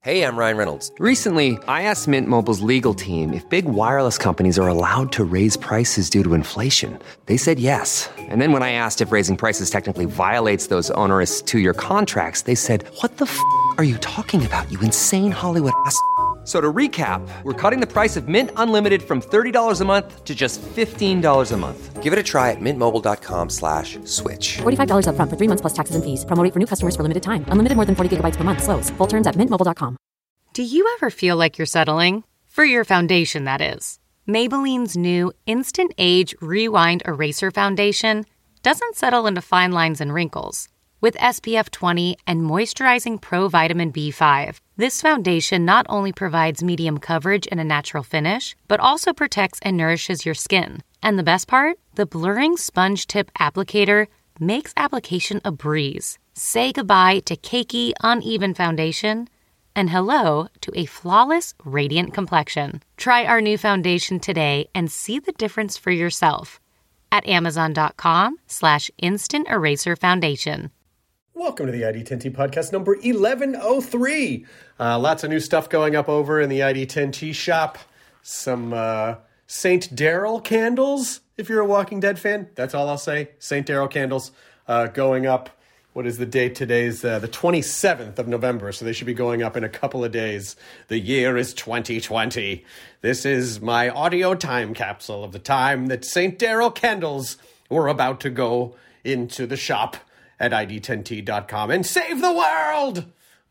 Hey, I'm Ryan Reynolds. Recently, I asked Mint Mobile's legal team if big wireless companies are allowed to raise prices due to inflation. They said yes. And then when I asked if raising prices technically violates those onerous two-year contracts, they said, "What the f*** are you talking about, you insane Hollywood ass?" So to recap, we're cutting the price of Mint Unlimited from $30 a month to just $15 a month. Give it a try at mintmobile.com/switch. $45 up front for 3 months plus taxes and fees. Promo rate for new customers for limited time. Unlimited more than 40 gigabytes per month. Slows full terms at mintmobile.com. Do you ever feel like you're settling? For your foundation, that is. Maybelline's new Instant Age Rewind Eraser Foundation doesn't settle into fine lines and wrinkles. With SPF 20 and moisturizing Pro Vitamin B5, this foundation not only provides medium coverage and a natural finish, but also protects and nourishes your skin. And the best part? The blurring sponge tip applicator makes application a breeze. Say goodbye to cakey, uneven foundation and hello to a flawless, radiant complexion. Try our new foundation today and see the difference for yourself at amazon.com/instant eraser foundation. Welcome to the ID10T podcast number 1103. Lots of new stuff going up over in the ID10T shop. Some St. Darrell candles, if you're a Walking Dead fan. That's all I'll say. St. Darrell candles going up. What is the date? Today's the 27th of November, so they should be going up in a couple of days. The year is 2020. This is my audio time capsule of the time that St. Darrell candles were about to go into the shop at ID10T.com and save the world!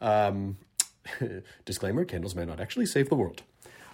Disclaimer, candles may not actually save the world.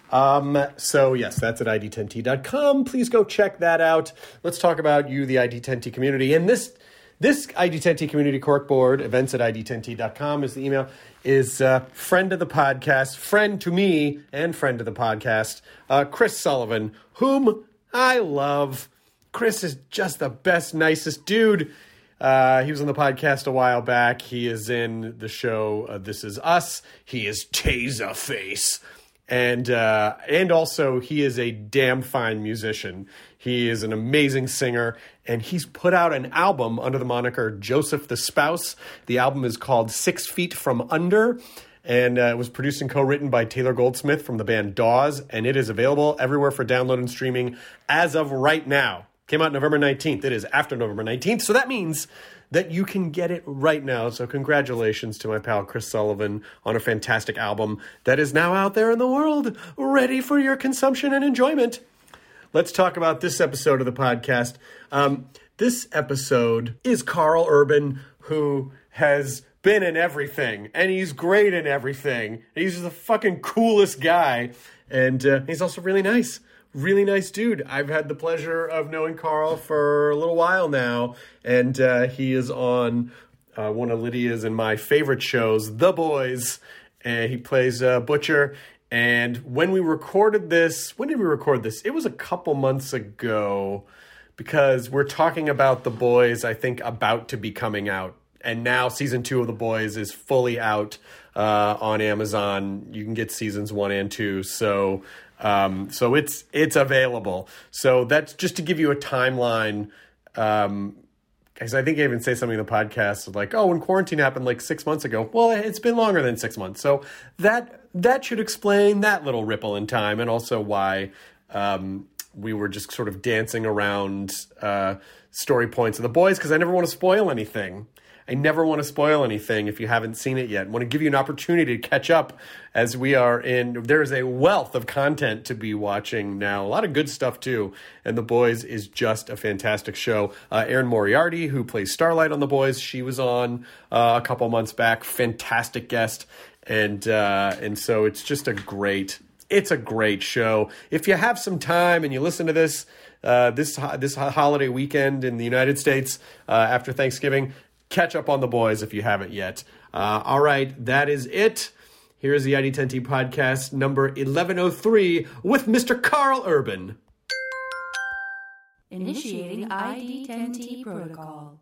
So yes, that's at ID10T.com. Please go check that out. Let's talk about you, the ID10T community. And this ID10T community corkboard, events at ID10T.com is the email, is friend of the podcast, friend to me and friend of the podcast, Chris Sullivan, whom I love. Chris is just the best, nicest dude. He was on the podcast a while back. He is in the show This Is Us. He is Taserface. And also he is a damn fine musician. He is an amazing singer, and he's put out an album under the moniker Joseph the Spouse. The album is called 6 Feet From Under, and it was produced and co-written by Taylor Goldsmith from the band Dawes, and it is available everywhere for download and streaming as of right now. Came out November 19th. It is after November 19th, so that means that you can get it right now. So congratulations to my pal Chris Sullivan on a fantastic album that is now out there in the world, ready for your consumption and enjoyment. Let's talk about this episode of the podcast. This episode is Karl Urban, who has been in everything, and he's great in everything. He's the fucking coolest guy, and he's also really nice. Really nice dude. I've had the pleasure of knowing Karl for a little while now, and he is on one of Lydia's and my favorite shows, The Boys. He plays Butcher. And when we recorded this, when did we record this? It was a couple months ago, because we're talking about The Boys, I think, about to be coming out. And now season 2 of The Boys is fully out on Amazon. You can get seasons 1 and 2. So it's available. So that's just to give you a timeline. Because I think I even say something in the podcast like, oh, when quarantine happened like 6 months ago. Well, it's been longer than 6 months. So that should explain that little ripple in time, and also why we were just sort of dancing around story points of The Boys, because I never want to spoil anything. I never want to spoil anything if you haven't seen it yet. I want to give you an opportunity to catch up as we are in. There's a wealth of content to be watching now. A lot of good stuff, too. And The Boys is just a fantastic show. Erin Moriarty, who plays Starlight on The Boys, she was on a couple months back. Fantastic guest. And so it's just a great show. If you have some time and you listen to this holiday weekend in the United States after Thanksgiving, catch up on The Boys if you haven't yet. All right, that is it. Here's the ID10T podcast number 1103 with Mr. Karl Urban. Initiating ID10T protocol.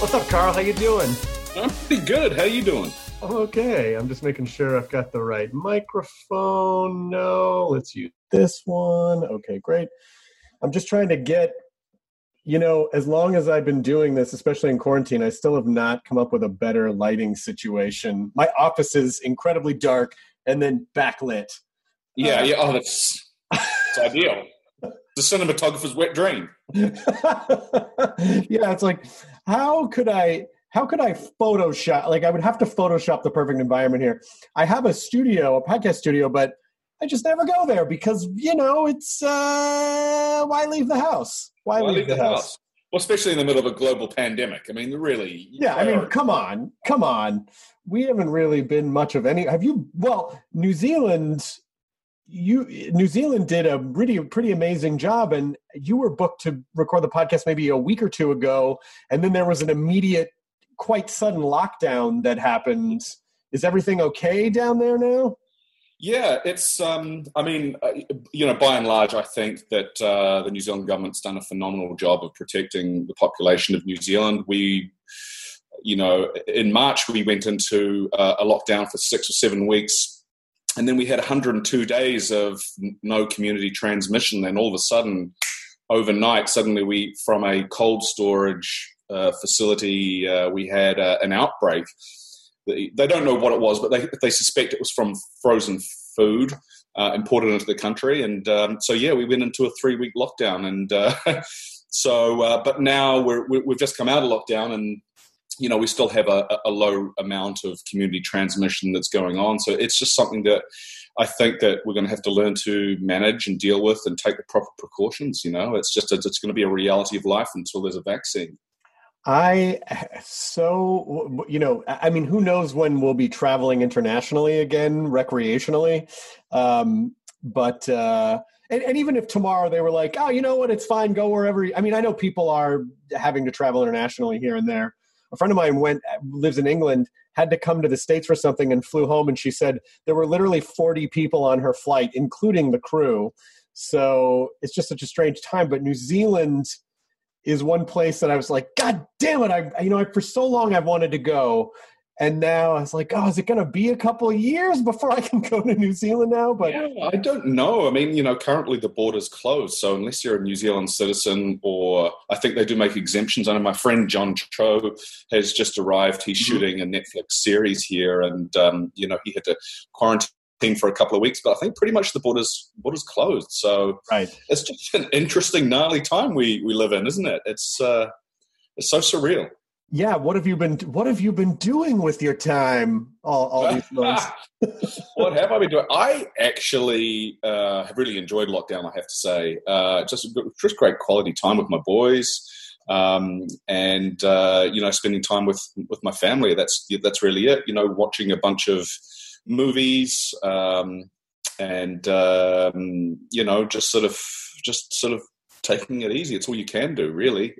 What's up, Carl? How you doing? I'm pretty good. How you doing? I'm okay. I'm just making sure I've got the right microphone. No, let's use this one. Okay, great. I'm just trying to get, as long as I've been doing this, especially in quarantine, I still have not come up with a better lighting situation. My office is incredibly dark and then backlit. Yeah. Oh, that's ideal. The cinematographer's wet dream. Yeah, it's like, how could I Photoshop? Like, I would have to Photoshop the perfect environment here. I have a podcast studio, but I just never go there because, it's, why leave the house? Why leave the house? Well, especially in the middle of a global pandemic. I mean, really. Yeah, I mean, come on. We haven't really been much of any. New Zealand did a pretty amazing job, and you were booked to record the podcast maybe a week or two ago, and then there was an immediate, quite sudden lockdown that happened. Is everything okay down there now? Yeah, it's, by and large, I think that the New Zealand government's done a phenomenal job of protecting the population of New Zealand. We, in March, we went into a lockdown for 6 or 7 weeks. And then we had 102 days of no community transmission. And all of a sudden, overnight, suddenly from a cold storage facility, we had an outbreak. They don't know what it was, but they suspect it was from frozen food imported into the country. And we went into a 3-week lockdown. And but now we've just come out of lockdown, and we still have a low amount of community transmission that's going on. So it's just something that I think that we're going to have to learn to manage and deal with and take the proper precautions. It's going to be a reality of life until there's a vaccine. Who knows when we'll be traveling internationally again, recreationally. And even if tomorrow they were like, oh, you know what, it's fine, go wherever. I know people are having to travel internationally here and there. A friend of mine lives in England, had to come to the States for something and flew home. And she said there were literally 40 people on her flight, including the crew. So it's just such a strange time. But New Zealand is one place that I was like, God damn it. For so long I've wanted to go. And now I was like, oh, is it going to be a couple of years before I can go to New Zealand now? But yeah, I don't know. Currently the border's closed. So unless you're a New Zealand citizen, or I think they do make exemptions. I know my friend John Cho has just arrived. He's shooting a Netflix series here, and he had to quarantine for a couple of weeks. But I think pretty much the border's closed. So right. It's just an interesting, gnarly time we live in, isn't it? It's so surreal. Yeah, what have you been doing with your time all these months? What have I been doing? I actually have really enjoyed lockdown, I have to say. Just great quality time with my boys, and spending time with my family. That's really it. Watching a bunch of movies, and just sort of taking it easy. It's all you can do, really.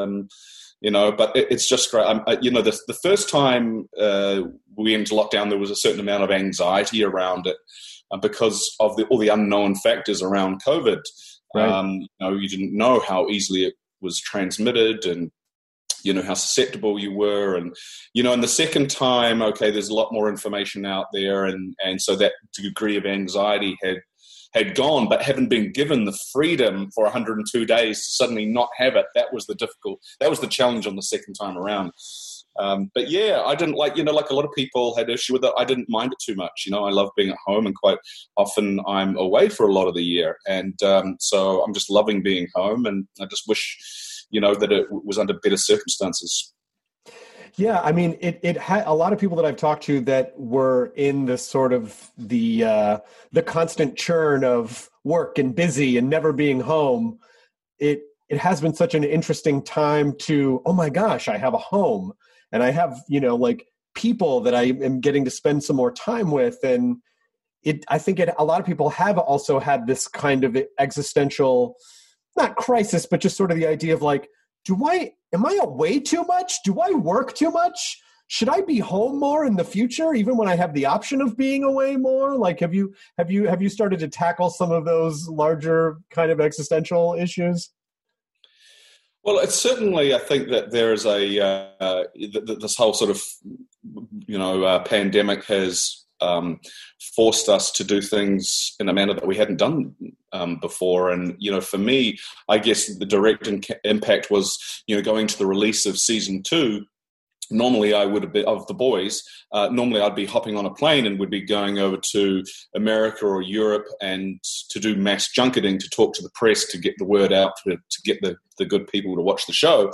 But it's just great. The first time we went into lockdown, there was a certain amount of anxiety around it because of all the unknown factors around COVID. Right. You didn't know how easily it was transmitted, and how susceptible you were, and the second time, okay, there's a lot more information out there, and so that degree of anxiety had gone, but having been given the freedom for 102 days to suddenly not have it, that was the challenge on the second time around. But yeah, I didn't like a lot of people had issue with it. I didn't mind it too much. I love being at home, and quite often I'm away for a lot of the year. And so I'm just loving being home, and I just wish, that it was under better circumstances. Yeah, it had a lot of people that I've talked to that were in the sort of the constant churn of work and busy and never being home. It has been such an interesting time to, oh my gosh, I have a home, and I have, people that I am getting to spend some more time with. And I think a lot of people have also had this kind of existential, not crisis, but just sort of the idea of like, am I away too much? Do I work too much? Should I be home more in the future, even when I have the option of being away more? Like, have you started to tackle some of those larger kind of existential issues? Well, it's certainly, I think that there is this whole sort of, pandemic has forced us to do things in a manner that we hadn't done before. And, for me, I guess the direct impact was, going to the release of season 2. Normally I would have been, of The Boys, normally I'd be hopping on a plane and would be going over to America or Europe and to do mass junketing, to talk to the press, to get the word out, to get the good people to watch the show.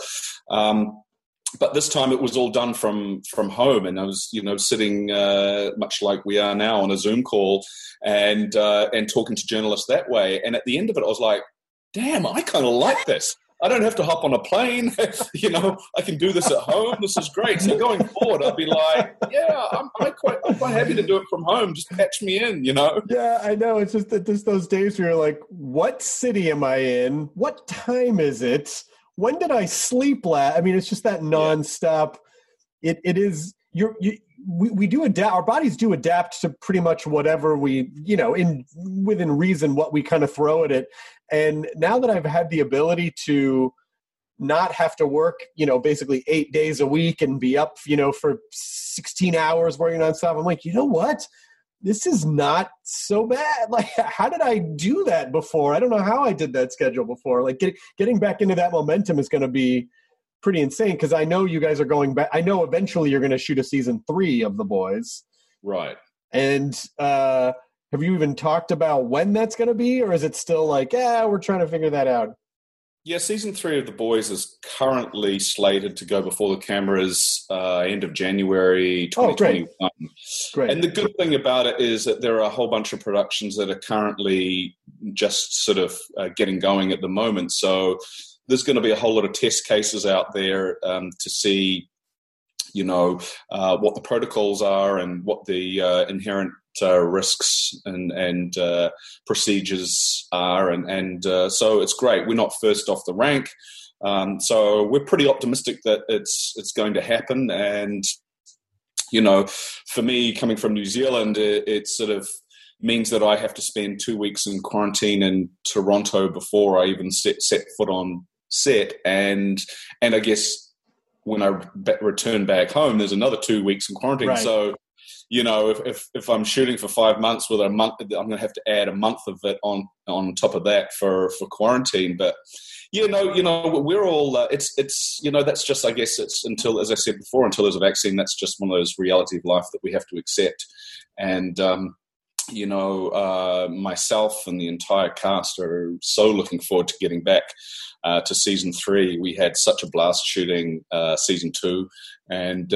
But this time it was all done from home, and I was, sitting much like we are now on a Zoom call and talking to journalists that way. And at the end of it, I was like, damn, I kind of like this. I don't have to hop on a plane. I can do this at home. This is great. So going forward, I'd be like, yeah, I'm quite happy to do it from home. Just patch me in, Yeah, I know. It's just that there's those days where you're like, what city am I in? What time is it? When did I sleep last? I mean, it's just that nonstop. It is. We do adapt. Our bodies do adapt to pretty much whatever we, within reason, what we kind of throw at it. And now that I've had the ability to not have to work, basically 8 days a week and be up, for 16 hours working on stuff, I'm like, you know what? This is not so bad. Like, how did I do that before? I don't know how I did that schedule before. Like, getting back into that momentum is going to be pretty insane, because I know you guys are going back. I know eventually you're going to shoot a season 3 of The Boys. Right. And have you even talked about when that's going to be, or is it still like, we're trying to figure that out? Yeah, season 3 of The Boys is currently slated to go before the cameras end of January 2021. Oh, great. And the good thing about it is that there are a whole bunch of productions that are currently just sort of getting going at the moment. So there's going to be a whole lot of test cases out there to see, what the protocols are and what the inherent risks and procedures are, and so it's great. We're not first off the rank, so we're pretty optimistic that it's going to happen. And for me, coming from New Zealand, it sort of means that I have to spend 2 weeks in quarantine in Toronto before I even set foot on set, and I guess when I return back home, there's another 2 weeks in quarantine. Right. So, if I'm shooting for 5 months with a month, I'm going to have to add a month of it on top of that for quarantine. But we're all it's that's just, I guess it's until, as I said before, until there's a vaccine, that's just one of those reality of life that we have to accept. And myself and the entire cast are so looking forward to getting back to season 3. We had such a blast shooting season 2, and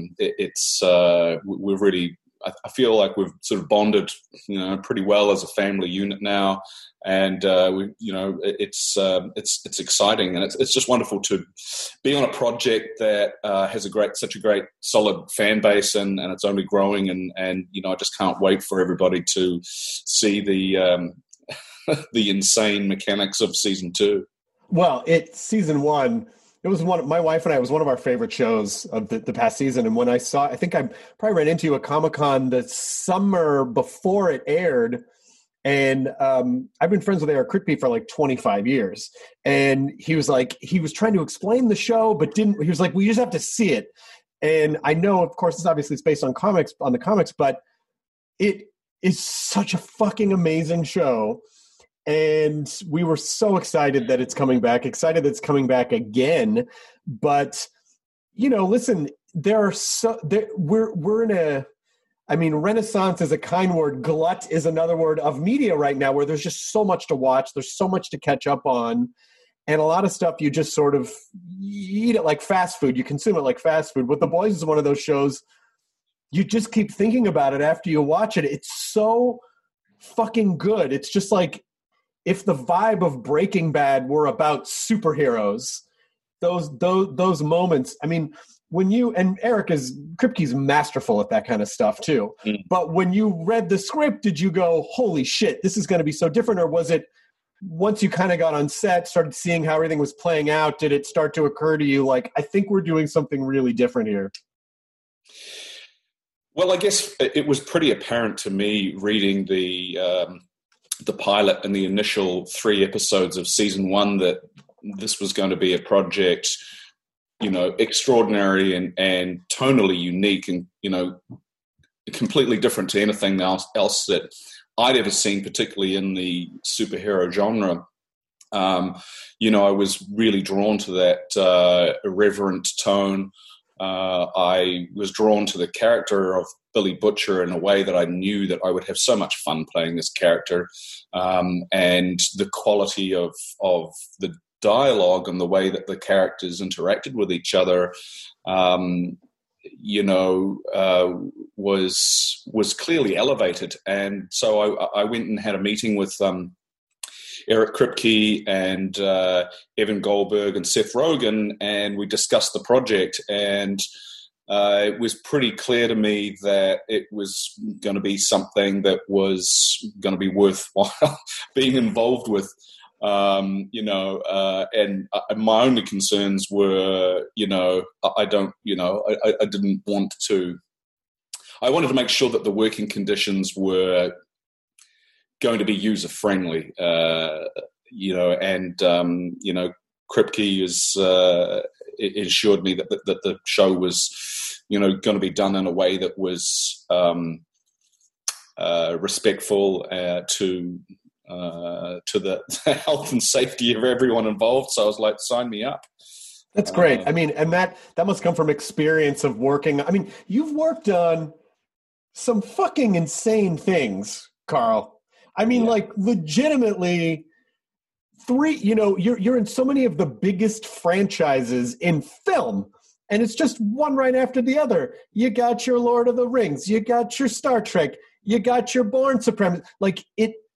we're really, I feel like we've sort of bonded, pretty well as a family unit now, and it's exciting, and it's just wonderful to be on a project that has such a great solid fan base, and it's only growing, and I just can't wait for everybody to see the the insane mechanics of season 2. Well, season 1, it was my wife and I, it was one of our favorite shows of the past season. And when I think I probably ran into you at Comic-Con the summer before it aired. And I've been friends with Eric Kripke for like 25 years. And he was trying to explain the show, but he was like, we just have to see it. And I know, of course, it's based on the comics, but it is such a fucking amazing show. And we were so excited that it's coming back, excited that it's coming back again. But, listen, we're in a, renaissance is a kind word. Glut is another word of media right now, where there's just so much to watch. There's so much to catch up on. And a lot of stuff you just sort of eat it like fast food. You consume it like fast food. But The Boys is one of those shows you just keep thinking about it after you watch it. It's so fucking good. It's just like, if the vibe of Breaking Bad were about superheroes, those moments, when Eric Kripke's masterful at that kind of stuff too. Mm. But when you read the script, did you go, holy shit, this is going to be so different? Or was it, once you kind of got on set, started seeing how everything was playing out, did it start to occur to you, like, I think we're doing something really different here? Well, I guess it was pretty apparent to me reading the pilot and the initial 3 episodes of season 1 that this was going to be a project, extraordinary and tonally unique and, completely different to anything else that I'd ever seen, particularly in the superhero genre. I was really drawn to that irreverent tone. I was drawn to the character of Billy Butcher in a way that I knew that I would have so much fun playing this character, and the quality of the dialogue and the way that the characters interacted with each other, was clearly elevated. And so I went and had a meeting with Eric Kripke and Evan Goldberg and Seth Rogen, and we discussed the project, and it was pretty clear to me that it was going to be something that was going to be worthwhile being involved with. And my only concerns were, I wanted to make sure that the working conditions were going to be user friendly, Kripke assured me that the show was, going to be done in a way that was respectful to the health and safety of everyone involved. So I was like, sign me up. That's great. I mean, and that must come from experience of working. I mean, you've worked on some fucking insane things, Carl. I mean, like legitimately you're in so many of the biggest franchises in film, and it's just one right after the other. You got your Lord of the Rings, you got your Star Trek, you got your Bourne Supremacy. Like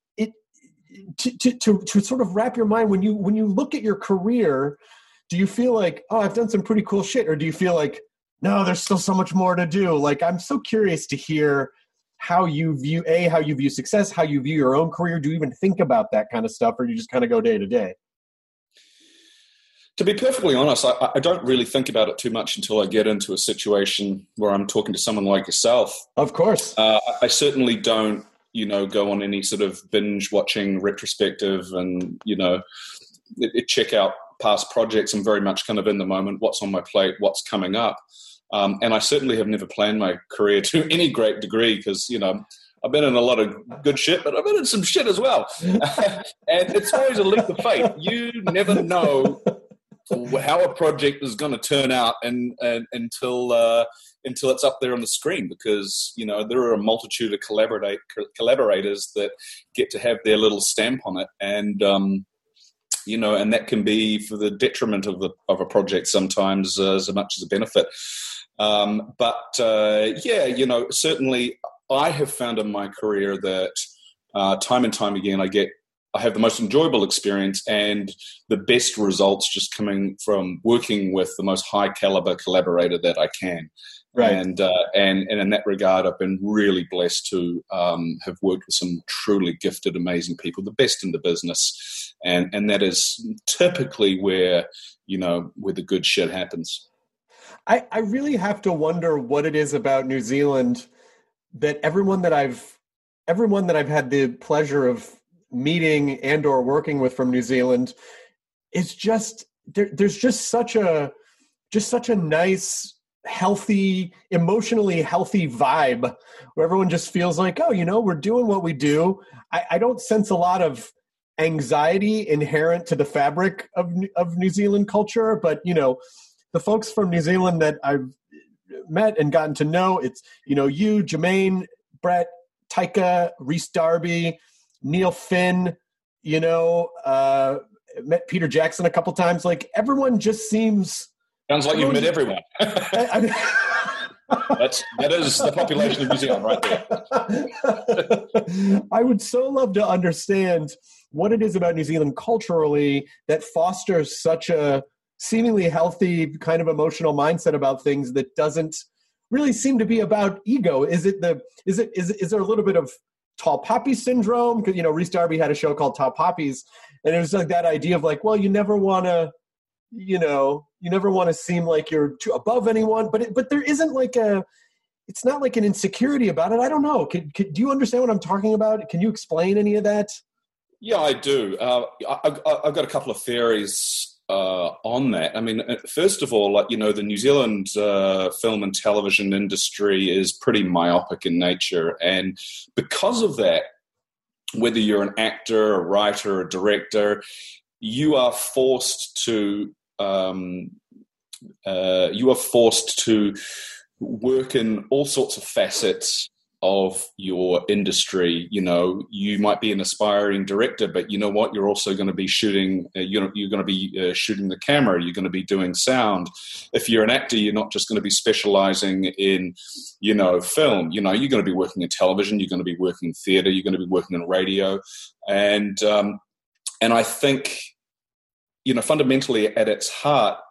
to sort of wrap your mind when you look at your career, do you feel like, oh, I've done some pretty cool shit, or do you feel like, no, there's still so much more to do? Like, I'm so curious to hear how you view success, how you view your own career. Do you even think about that kind of stuff, or do you just kind of go day to day? To be perfectly honest, I don't really think about it too much until I get into a situation where I'm talking to someone like yourself. Of course. I certainly don't, go on any sort of binge watching retrospective and, check out past projects. I'm very much kind of in the moment, what's on my plate, what's coming up. And I certainly have never planned my career to any great degree because, I've been in a lot of good shit, but I've been in some shit as well. And it's always a leap of faith. You never know how a project is going to turn out until it's up there on the screen, because, there are a multitude of collaborators that get to have their little stamp on it. And, and that can be for the detriment of a project sometimes as much as a benefit. Certainly I have found in my career that time and time again I have the most enjoyable experience and the best results just coming from working with the most high caliber collaborator that I can. Right. And in that regard, I've been really blessed to have worked with some truly gifted, amazing people, the best in the business. And that is typically where the good shit happens. I really have to wonder what it is about New Zealand that everyone that I've had the pleasure of meeting and or working with from New Zealand is just there's just such a nice, healthy, emotionally healthy vibe where everyone just feels like, oh, we're doing what we do. I don't sense a lot of anxiety inherent to the fabric of New Zealand culture, but the folks from New Zealand that I've met and gotten to know, it's, you, Jermaine, Brett, Taika, Rhys Darby, Neil Finn, met Peter Jackson a couple times. Like, everyone just seems... Sounds like you've met everyone. That is the population of New Zealand right there. I would so love to understand what it is about New Zealand culturally that fosters such a seemingly healthy kind of emotional mindset about things that doesn't really seem to be about ego. Is there a little bit of tall poppy syndrome? Because, Rhys Darby had a show called Tall Poppies, and it was like that idea of like, well, you never want to seem like you're too above anyone, but there isn't like it's not like an insecurity about it. I don't know. Do you understand what I'm talking about? Can you explain any of that? Yeah, I do. I've got a couple of theories on that. I mean, first of all, the New Zealand film and television industry is pretty myopic in nature, and because of that, whether you're an actor, a writer, a director, you are forced to work in all sorts of facets of your industry. You might be an aspiring director, but you know what? You're also going to be shooting. You're going to be shooting the camera. You're going to be doing sound. If you're an actor, you're not just going to be specializing in, film. You're going to be working in television. You're going to be working in theater. You're going to be working in radio, and I think, fundamentally at its heart,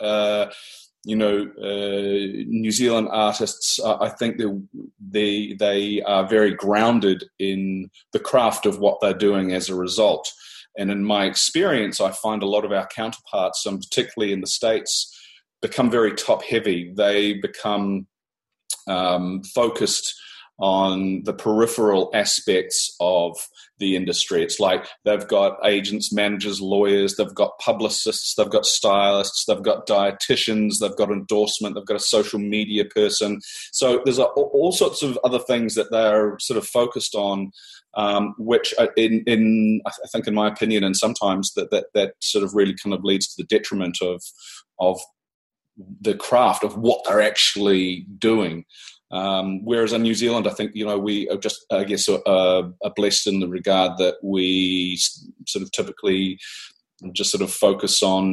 New Zealand artists, I think they are very grounded in the craft of what they're doing as a result. And in my experience, I find a lot of our counterparts, and particularly in the States, become very top-heavy. They become focused on the peripheral aspects of the industry. It's like they've got agents, managers, lawyers, they've got publicists, they've got stylists, they've got dietitians, they've got endorsement, they've got a social media person. So there's all sorts of other things that they're sort of focused on, which I think, in my opinion, and sometimes that sort of really kind of leads to the detriment of the craft of what they're actually doing. Whereas in New Zealand, I think, we are just, I guess, are blessed in the regard that we sort of typically just sort of focus on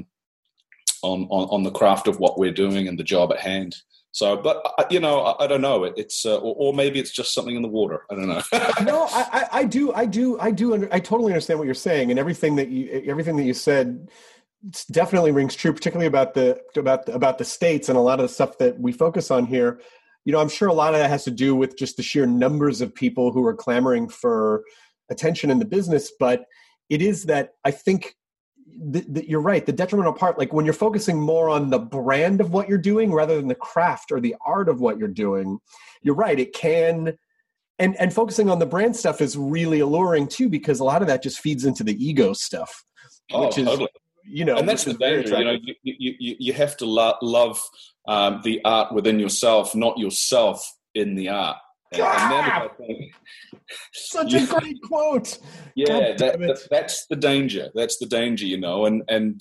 the craft of what we're doing and the job at hand. So, but I don't know. It's or maybe it's just something in the water. I don't know. No, I do. I totally understand what you're saying, and everything that you said definitely rings true, particularly about the States and a lot of the stuff that we focus on here. I'm sure a lot of that has to do with just the sheer numbers of people who are clamoring for attention in the business. But it is that I think that you're right. The detrimental part, like when you're focusing more on the brand of what you're doing rather than the craft or the art of what you're doing, you're right. It can, and focusing on the brand stuff is really alluring too, because a lot of that just feeds into the ego stuff, which is, totally. And that's the danger. You have to love the art within yourself, not yourself in the art. And such a great quote. Yeah, that's the danger. That's the danger, and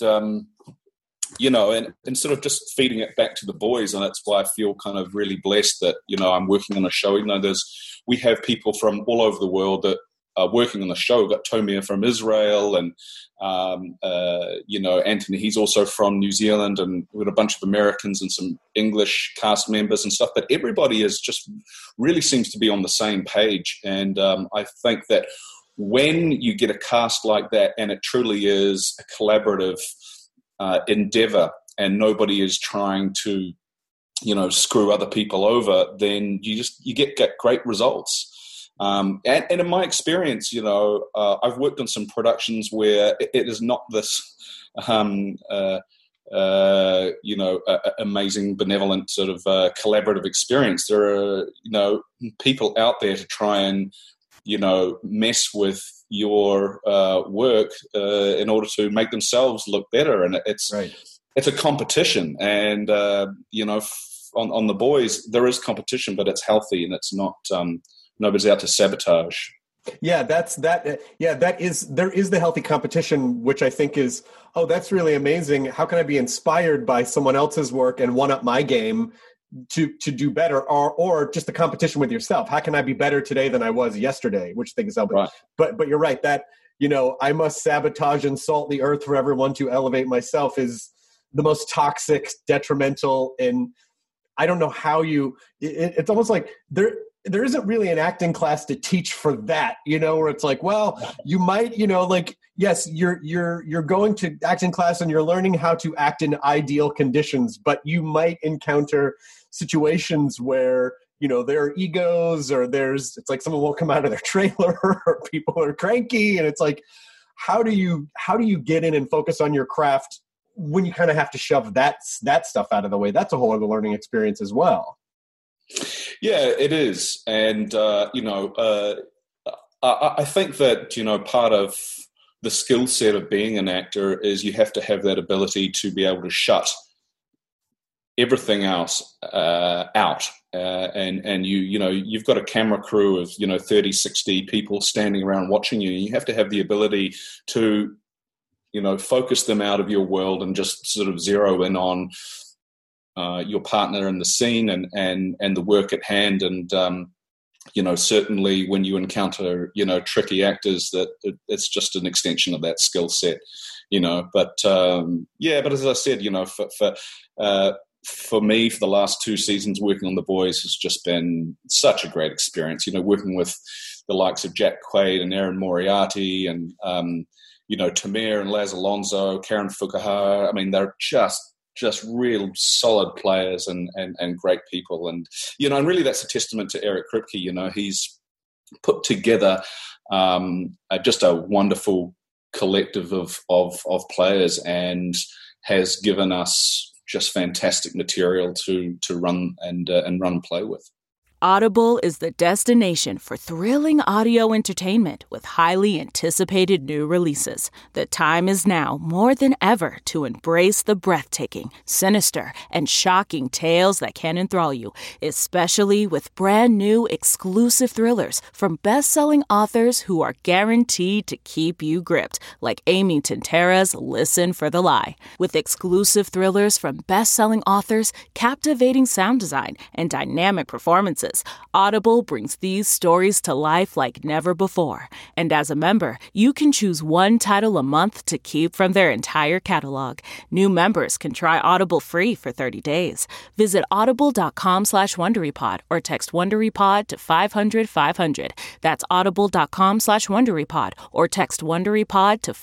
sort of just feeding it back to the boys. And that's why I feel kind of really blessed that, I'm working on a show, even though we have people from all over the world that are working on the show. We've got Tomir from Israel, and Anthony, he's also from New Zealand, and we've got a bunch of Americans and some English cast members and stuff. But everybody is just really seems to be on the same page, and I think that when you get a cast like that, and it truly is a collaborative endeavor, and nobody is trying to screw other people over, then you get great results. And in my experience, I've worked on some productions where it is not this, amazing, benevolent sort of collaborative experience. There are, people out there to try and, mess with your work in order to make themselves look better. And it's a competition. And, on the boys, there is competition, but it's healthy, and it's not nobody's out to sabotage. Yeah, there is the healthy competition, which I think is, that's really amazing. How can I be inspired by someone else's work and one up my game to do better, or just the competition with yourself? How can I be better today than I was yesterday? Which thing is helping. Right. But you're right that, I must sabotage and salt the earth for everyone to elevate myself is the most toxic, detrimental, and I don't know how it's almost like there isn't really an acting class to teach for that, where it's like, well, you might, yes, you're going to acting class and you're learning how to act in ideal conditions, but you might encounter situations where, there are egos, or it's like someone will come out of their trailer, or people are cranky, and it's like, how do you get in and focus on your craft when you kind of have to shove that stuff out of the way? That's a whole other learning experience as well. Yeah, it is. And, I think that, part of the skill set of being an actor is you have to have that ability to be able to shut everything else out. And you've got a camera crew of 30, 60 people standing around watching you. You have to have the ability to focus them out of your world and just sort of zero in on your partner in the scene and the work at hand. And certainly when you encounter tricky actors, that it's just an extension of that skill set. But as I said, for me, for the last 2 seasons, working on The Boys has just been such a great experience. Working with the likes of Jack Quaid and Erin Moriarty and, Tamir and Laz Alonso, Karen Fukuhara. I mean, they're just real solid players and great people. And, and really that's a testament to Eric Kripke. He's put together just a wonderful collective of players and has given us just fantastic material to run and run play with. Audible is the destination for thrilling audio entertainment with highly anticipated new releases. The time is now more than ever to embrace the breathtaking, sinister, and shocking tales that can enthrall you, especially with brand new exclusive thrillers from best-selling authors who are guaranteed to keep you gripped, like Amy Tintera's Listen for the Lie. With exclusive thrillers from best-selling authors, captivating sound design, and dynamic performances, Audible brings these stories to life like never before. And as a member, you can choose one title a month to keep from their entire catalog. New members can try Audible free for 30 days. Visit audible.com/WonderyPod or text WonderyPod to 500-500. That's audible.com/WonderyPod or text WonderyPod to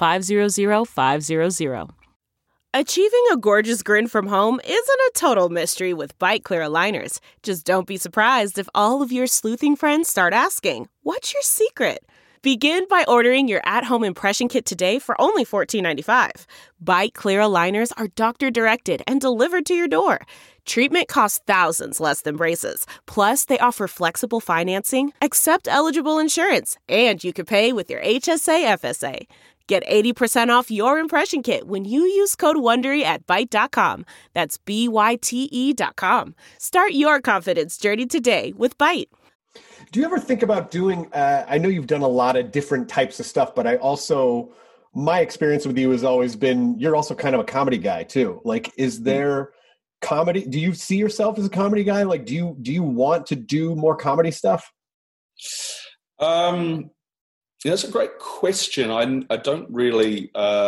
500-500. Achieving a gorgeous grin from home isn't a total mystery with Byte Clear aligners. Just don't be surprised if all of your sleuthing friends start asking, "What's your secret?" Begin by ordering your at-home impression kit today for only $14.95. Byte Clear aligners are doctor-directed and delivered to your door. Treatment costs thousands less than braces. Plus, they offer flexible financing, accept eligible insurance, and you can pay with your HSA FSA. Get 80% off your impression kit when you use code WONDERY at Byte.com. That's BYTE.com. Start your confidence journey today with Byte. Do you ever think about doing, I know you've done a lot of different types of stuff, but my experience with you has always been, you're also kind of a comedy guy too. Like, is there comedy? Do you see yourself as a comedy guy? Like, do you want to do more comedy stuff? Yeah, that's a great question. I don't really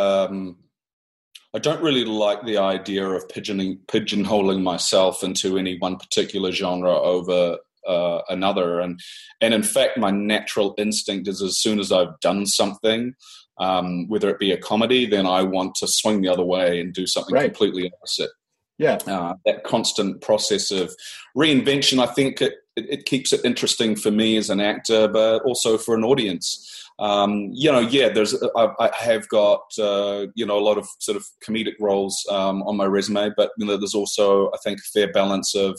like the idea of pigeonholing myself into any one particular genre over another. And in fact, my natural instinct is as soon as I've done something, whether it be a comedy, then I want to swing the other way and do something completely opposite. Yeah, that constant process of reinvention, I think it keeps it interesting for me as an actor, but also for an audience. I have got a lot of sort of comedic roles on my resume, but there's also, I think, a fair balance of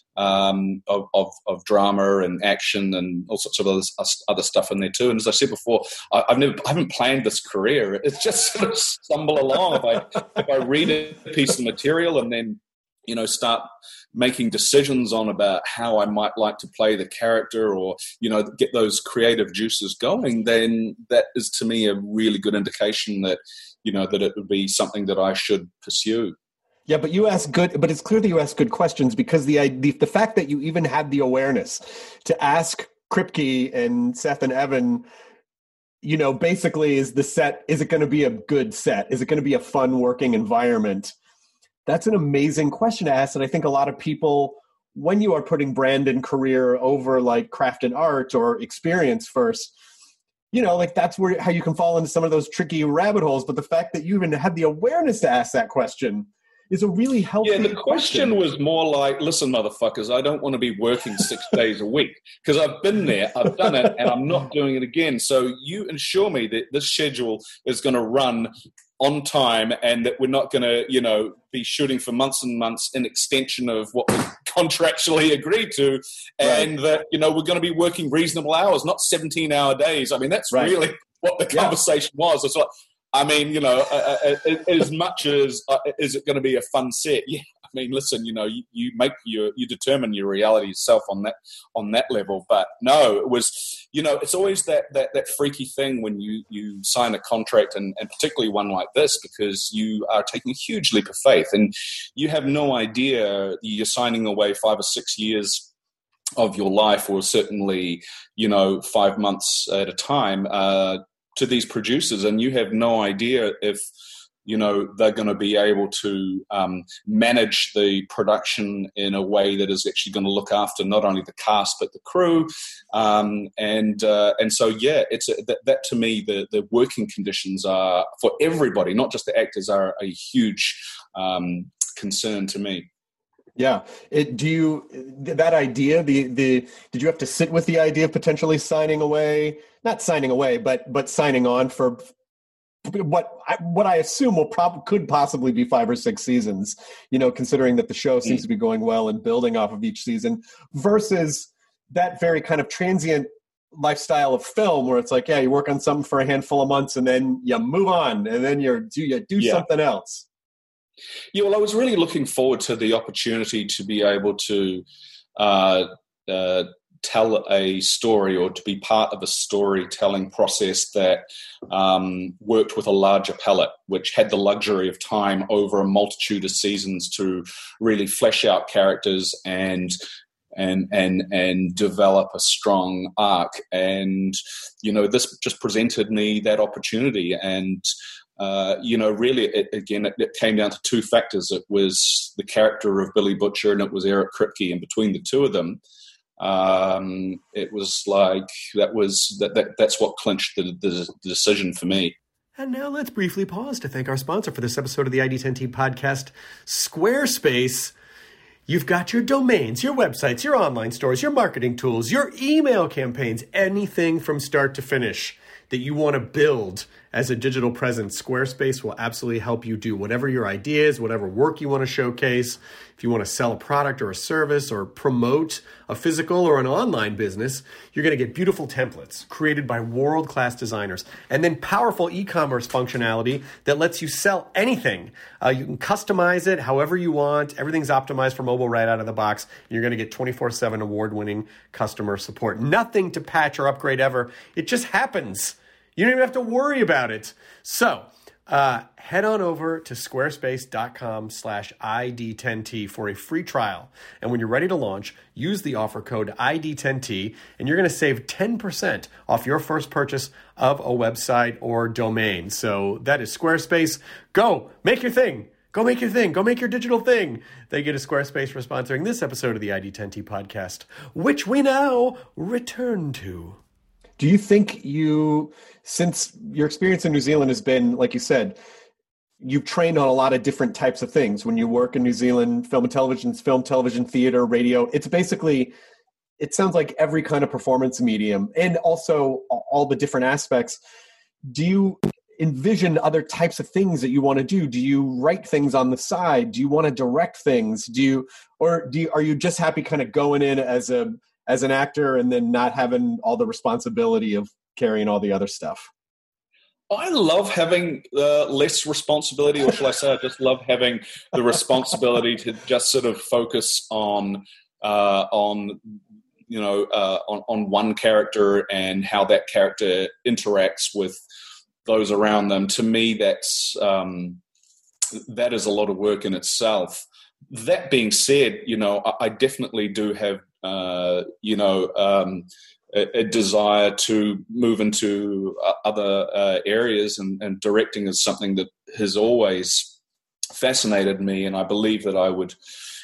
drama and action and all sorts of other stuff in there too. And as I said before, I haven't planned this career. It's just sort of stumble along. If I read a piece of material and then start making decisions on about how I might like to play the character or, get those creative juices going, then that is to me a really good indication that, that it would be something that I should pursue. Yeah, but it's clear that you ask good questions, because the fact that you even had the awareness to ask Kripke and Seth and Evan, basically is it going to be a good set? Is it going to be a fun working environment? That's an amazing question to ask. And I think a lot of people, when you are putting brand and career over like craft and art or experience first, that's how you can fall into some of those tricky rabbit holes. But the fact that you even had the awareness to ask that question is a really healthy question. Yeah, the question was more like, listen, motherfuckers, I don't want to be working 6 days a week, because I've been there, I've done it, and I'm not doing it again. So you ensure me that this schedule is going to run on time and that we're not going to, be shooting for months and months in extension of what we contractually agreed to. And that, we're going to be working reasonable hours, not 17-hour days. I mean, that's really what the conversation was. It's like, I mean, as much as is it going to be a fun set? Yeah. I mean, listen, you determine your reality yourself on that level. But no, it was, it's always that freaky thing when you sign a contract, and particularly one like this, because you are taking a huge leap of faith, and you have no idea you're signing away 5 or 6 years of your life, or certainly 5 months at a time, to these producers, and you have no idea if they're going to be able to manage the production in a way that is actually going to look after not only the cast but the crew, and so it's that to me the working conditions are for everybody, not just the actors, are a huge concern to me. Yeah. Did you have to sit with the idea of potentially signing on for what I assume could possibly be 5 or 6 seasons, considering that the show seems to be going well and building off of each season, versus that very kind of transient lifestyle of film where it's like, you work on something for a handful of months and then you move on and then you do something else. Yeah, well, I was really looking forward to the opportunity to be able to tell a story, or to be part of a storytelling process that worked with a larger palette, which had the luxury of time over a multitude of seasons to really flesh out characters and develop a strong arc. And this just presented me that opportunity. And really, it came down to 2 factors. It was the character of Billy Butcher, and it was Eric Kripke. And between the two of them, it was like that's what clinched the decision for me. And now let's briefly pause to thank our sponsor for this episode of the ID10T podcast, Squarespace. You've got your domains, your websites, your online stores, your marketing tools, your email campaigns, anything from start to finish that you want to build as a digital presence. Squarespace will absolutely help you do whatever your ideas, whatever work you want to showcase. If you want to sell a product or a service or promote a physical or an online business, you're going to get beautiful templates created by world-class designers, and then powerful e-commerce functionality that lets you sell anything. You can customize it however you want. Everything's optimized for mobile right out of the box. And you're going to get 24/7 award-winning customer support. Nothing to patch or upgrade ever. It just happens. You don't even have to worry about it. So head on over to squarespace.com/ID10T for a free trial. And when you're ready to launch, use the offer code ID10T, and you're going to save 10% off your first purchase of a website or domain. So that is Squarespace. Go make your thing. Go make your thing. Go make your digital thing. Thank you to Squarespace for sponsoring this episode of the ID10T podcast, which we now return to. Do you think since your experience in New Zealand has been, like you said, you've trained on a lot of different types of things. When you work in New Zealand, film, television, theater, radio, it's basically, it sounds like every kind of performance medium, and also all the different aspects. Do you envision other types of things that you want to do? Do you write things on the side? Do you want to direct things? Are you just happy kind of going in as an actor and then not having all the responsibility of carrying all the other stuff? I love having less responsibility, or shall I say, I just love having the responsibility to just sort of focus on one character and how that character interacts with those around them. To me, that is a lot of work in itself. That being said, I definitely do have a desire to move into other areas, and directing is something that has always fascinated me, and I believe that I would,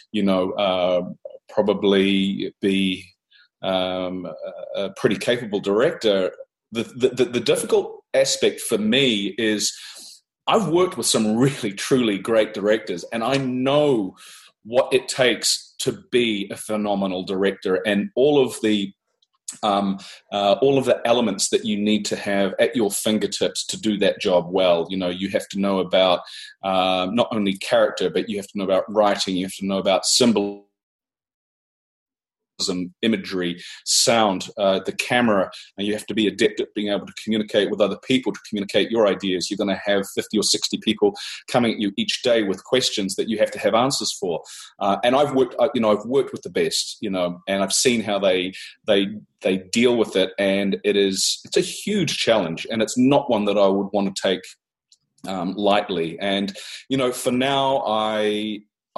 probably be a pretty capable director. The difficult aspect for me is I've worked with some really, truly great directors, and I know what it takes to be a phenomenal director, and all of the elements that you need to have at your fingertips to do that job well. You have to know about not only character, but you have to know about writing, you have to know about symbol. imagery, sound, the camera, and you have to be adept at being able to communicate with other people, to communicate your ideas. You're going to have 50 or 60 people coming at you each day with questions that you have to have answers for. And I've worked with the best, and I've seen how they deal with it, and it's a huge challenge, and it's not one that I would want to take lightly. And for now, I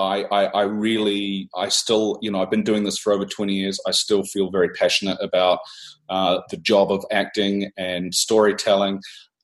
still, I've been doing this for over 20 years. I still feel very passionate about the job of acting and storytelling.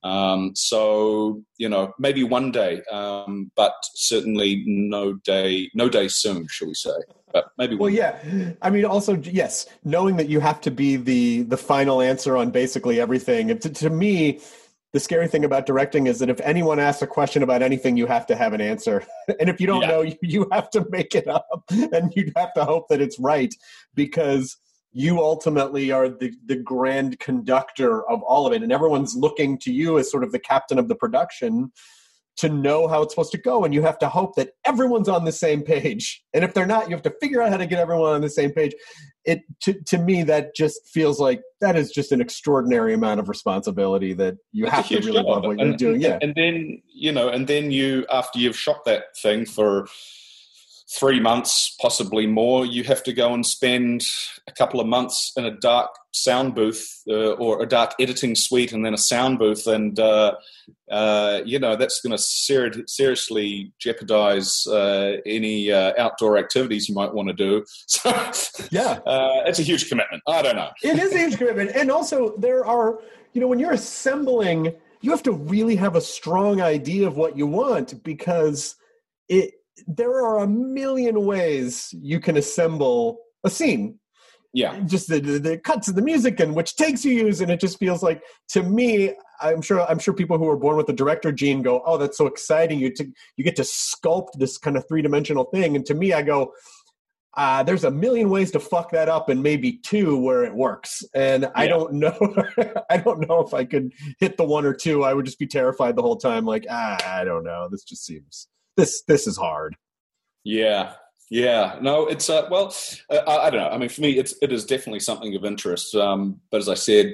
So, maybe one day, but certainly no day soon, shall we say. But maybe one. Well, yeah. I mean, also, yes, knowing that you have to be the final answer on basically everything. To me, the scary thing about directing is that if anyone asks a question about anything, you have to have an answer. And if you don't know, you have to make it up, and you have to hope that it's right, because you ultimately are the grand conductor of all of it. And everyone's looking to you as sort of the captain of the production to know how it's supposed to go. And you have to hope that everyone's on the same page. And if they're not, you have to figure out how to get everyone on the same page. To me, that just feels like that is just an extraordinary amount of responsibility that you have to really love what you're doing. Yeah. And then, you, after you've shot that thing for 3 months, possibly more, you have to go and spend a couple of months in a dark sound booth or a dark editing suite, and then a sound booth. And, that's going to seriously jeopardize any outdoor activities you might want to do. So, it's a huge commitment. I don't know. It is a huge commitment. And also there are, when you're assembling, you have to really have a strong idea of what you want, because there are a million ways you can assemble a scene. Yeah. Just the cuts of the music and which takes you use. And it just feels like, to me, I'm sure people who are born with the director gene go, oh, that's so exciting. You get to sculpt this kind of 3-dimensional thing. And to me, I go, there's a million ways to fuck that up, and maybe 2 where it works. And I don't know. I don't know if I could hit the 1 or 2. I would just be terrified the whole time. Like, I don't know. This just seems, this is hard. Yeah. Yeah, no, it's I don't know. I mean, for me, it is definitely something of interest. But as I said,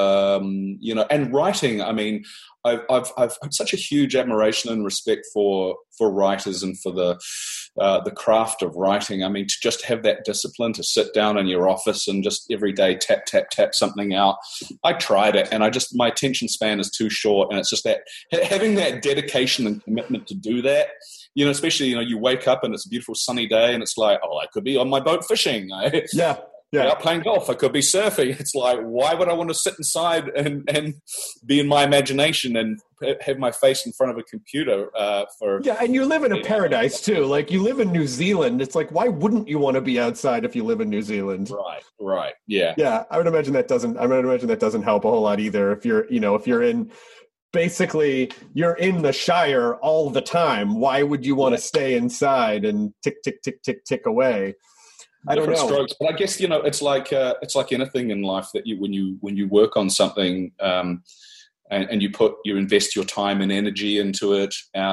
and writing. I mean, I've had such a huge admiration and respect for writers and for the craft of writing. I mean, to just have that discipline to sit down in your office and just every day tap something out. I tried it, and my attention span is too short, and it's just that having that dedication and commitment to do that. Especially, you wake up and it's a beautiful sunny day, and it's like, I could be on my boat fishing. Out playing golf. I could be surfing. It's like, why would I want to sit inside and be in my imagination and have my face in front of a computer for... Yeah, and you live in a paradise, too. Like, you live in New Zealand. It's like, why wouldn't you want to be outside if you live in New Zealand? Right, yeah. Yeah, I would imagine that doesn't help a whole lot either. If you're in... Basically, you're in the Shire all the time. Why would you want to stay inside and tick, tick, tick, tick, tick away? I don't know. Strokes, but I guess it's like anything in life that when you work on something and you invest your time and energy into it.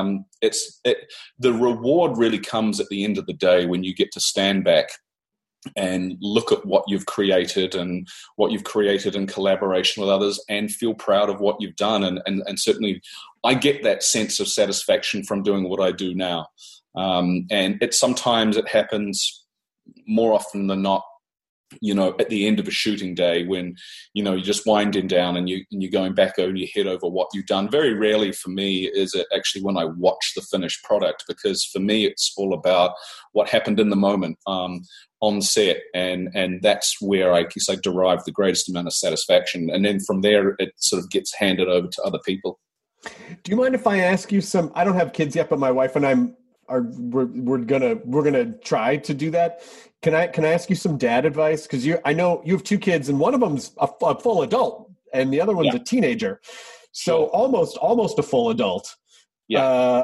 The reward really comes at the end of the day when you get to stand back and look at what you've created and what you've created in collaboration with others, and feel proud of what you've done. And certainly I get that sense of satisfaction from doing what I do now. And sometimes it happens more often than not, at the end of a shooting day when, you're just winding down and you're going back over your head over what you've done. Very rarely for me is it actually when I watch the finished product, because for me, it's all about what happened in the moment. On set, and that's where I guess I derive the greatest amount of satisfaction, and then from there it sort of gets handed over to other people. Do you mind if I ask you some? I don't have kids yet, but my wife and we're gonna try to do that. Can I ask you some dad advice? Because I know you have 2 kids, and one of them's a full adult, and the other one's a teenager, so almost a full adult. Yeah.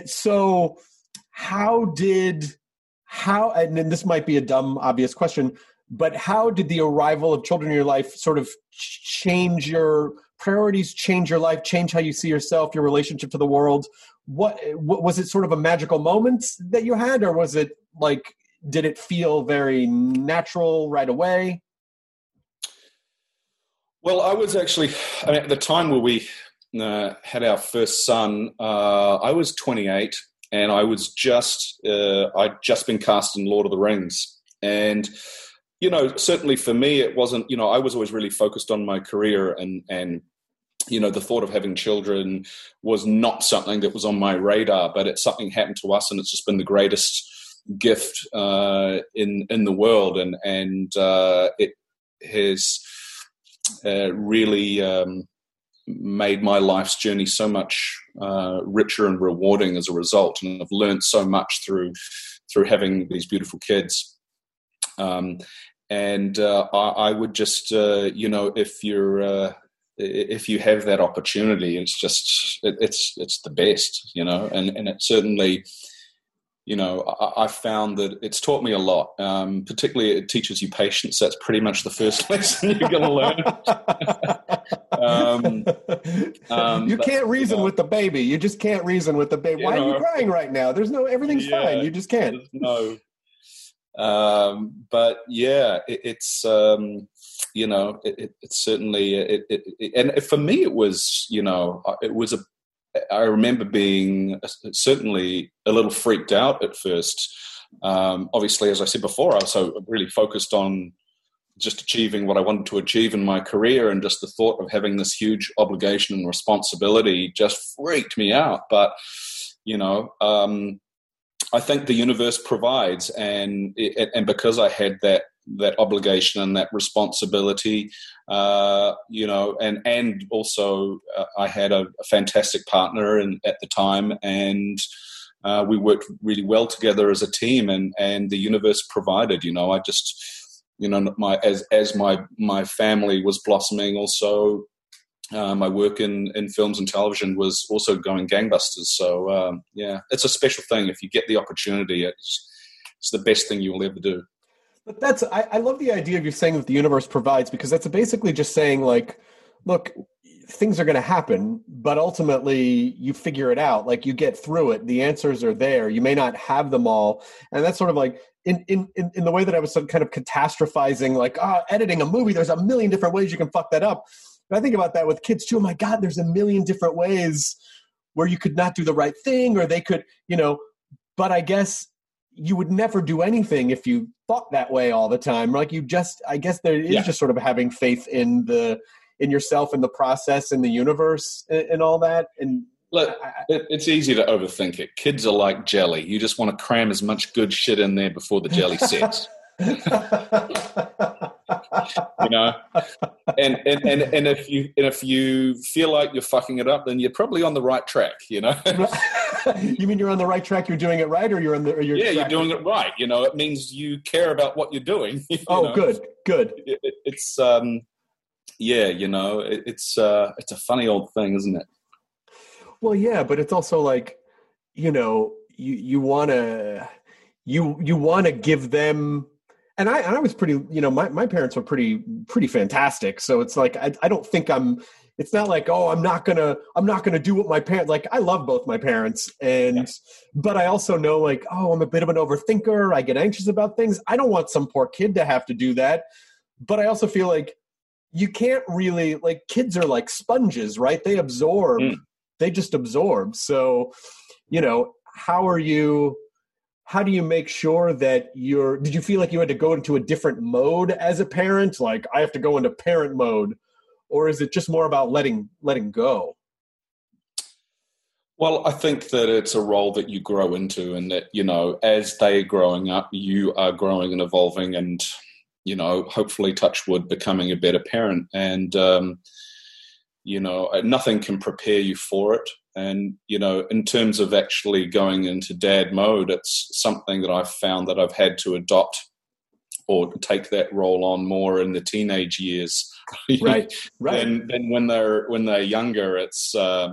How, and this might be a dumb, obvious question, but how did the arrival of children in your life sort of change your priorities, change your life, change how you see yourself, your relationship to the world? What was it sort of a magical moment that you had, or was it like did it feel very natural right away? Well, I was actually, at the time where we had our first son, I was 28, and I was I'd just been cast in Lord of the Rings. And, certainly for me, it wasn't, I was always really focused on my career, and the thought of having children was not something that was on my radar, but it's something happened to us, and it's just been the greatest gift in the world, and it has really made my life's journey so much richer and rewarding as a result, and I've learned so much through having these beautiful kids. I would just, if you have that opportunity, it's just it's the best, and it certainly. I found that it's taught me a lot. Particularly, it teaches you patience. That's pretty much the first lesson you're going to learn. You can't reason with the baby. You just can't reason with the baby. Why are you crying right now? Everything's fine. You just can't. No. But yeah, it's certainly and for me it was I remember being certainly a little freaked out at first. Obviously, as I said before, I was so really focused on just achieving what I wanted to achieve in my career, and just the thought of having this huge obligation and responsibility just freaked me out. But, I think the universe provides, and because I had that obligation and that responsibility, and also I had a fantastic partner at the time, and we worked really well together as a team, and the universe provided. I just, as my family was blossoming, also my work in films and television was also going gangbusters. So it's a special thing. If you get the opportunity, it's the best thing you will ever do. But I love the idea of you saying that the universe provides, because that's basically just saying, like, look, things are going to happen, but ultimately you figure it out. Like, you get through it. The answers are there. You may not have them all. And that's sort of like in the way that I was kind of catastrophizing, like, editing a movie, there's a million different ways you can fuck that up. But I think about that with kids too. Oh my God, there's a million different ways where you could not do the right thing, or they could, but I guess you would never do anything if you thought that way all the time. Like, I guess there is just sort of having faith in yourself and the process and the universe and all that. And look, it's easy to overthink it. Kids are like jelly. You just want to cram as much good shit in there before the jelly sets. And if you feel like you're fucking it up, then you're probably on the right track. You mean you're on the right track? You're doing it right, or you're you're doing it right. It means you care about what you're doing. Good. It's it's a funny old thing, isn't it? Well, yeah, but it's also like, you want to give them. And I was pretty, my parents were pretty fantastic. So it's like, I don't think it's not like, I'm not gonna do what my parents, like, I love both my parents, but I also know, like, I'm a bit of an overthinker. I get anxious about things. I don't want some poor kid to have to do that. But I also feel like you can't really, like, kids are like sponges, right? They absorb, they just absorb. So, how do you make sure that did you feel like you had to go into a different mode as a parent? Like, I have to go into parent mode, or is it just more about letting go? Well, I think that it's a role that you grow into, and that, as they're growing up, you are growing and evolving, and, hopefully, touch wood, becoming a better parent. And, nothing can prepare you for it. And, in terms of actually going into dad mode, it's something that I've found that I've had to adopt or take that role on more in the teenage years. Right. Than when they're younger. It's,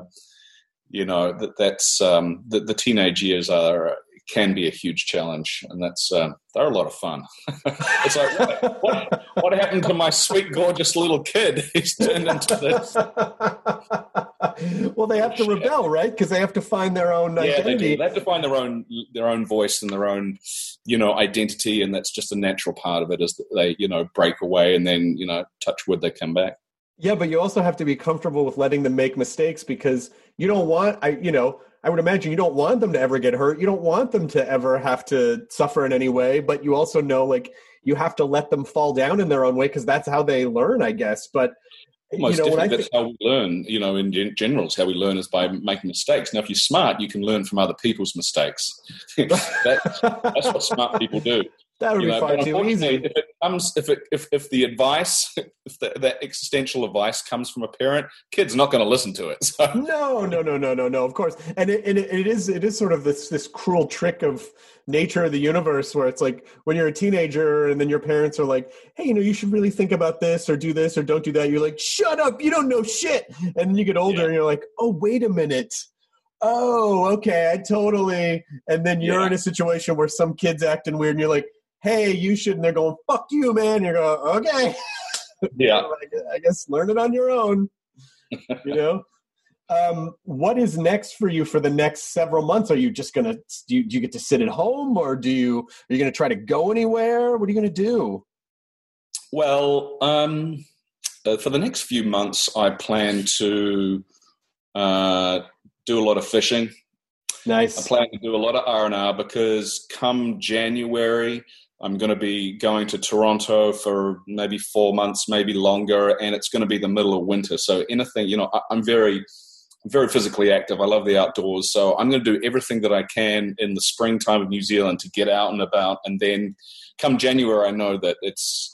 the teenage years can be a huge challenge, and they're a lot of fun. It's like, what happened to my sweet, gorgeous little kid? He's turned into this. Well, they have to rebel, right? Because they have to find their own identity. They do. They have to find their own voice and their own, identity, and that's just a natural part of it. Is that they, break away and then, touch wood, they come back. Yeah, but you also have to be comfortable with letting them make mistakes, because you don't want, I would imagine you don't want them to ever get hurt. You don't want them to ever have to suffer in any way, but you also know, like, you have to let them fall down in their own way, because that's how they learn, I guess. But most definitely, that's how we learn. In general, is how we learn is by making mistakes. Now, if you're smart, you can learn from other people's mistakes. That's what smart people do. That would be far too easy. If the advice, if that existential advice comes from a parent, kid's not going to listen to it. So. No, of course. And it is sort of this cruel trick of nature of the universe, where it's like when you're a teenager and then your parents are like, hey, you should really think about this or do this or don't do that. You're like, shut up, you don't know shit. And then you get older and you're like, oh, wait a minute. Oh, okay, I totally. And then you're in a situation where some kid's acting weird and you're like, hey, you should. And they're going, fuck you, man. You're going, okay. Yeah. I guess learn it on your own, What is next for you for the next several months? Are you just going to, do you get to sit at home, or are you going to try to go anywhere? What are you going to do? Well, for the next few months, I plan to do a lot of fishing. Nice. I plan to do a lot of R&R, because come January, I'm going to be going to Toronto for maybe 4 months, maybe longer, and it's going to be the middle of winter. So anything, I'm very physically active. I love the outdoors. So I'm going to do everything that I can in the springtime of New Zealand to get out and about. And then come January, I know that it's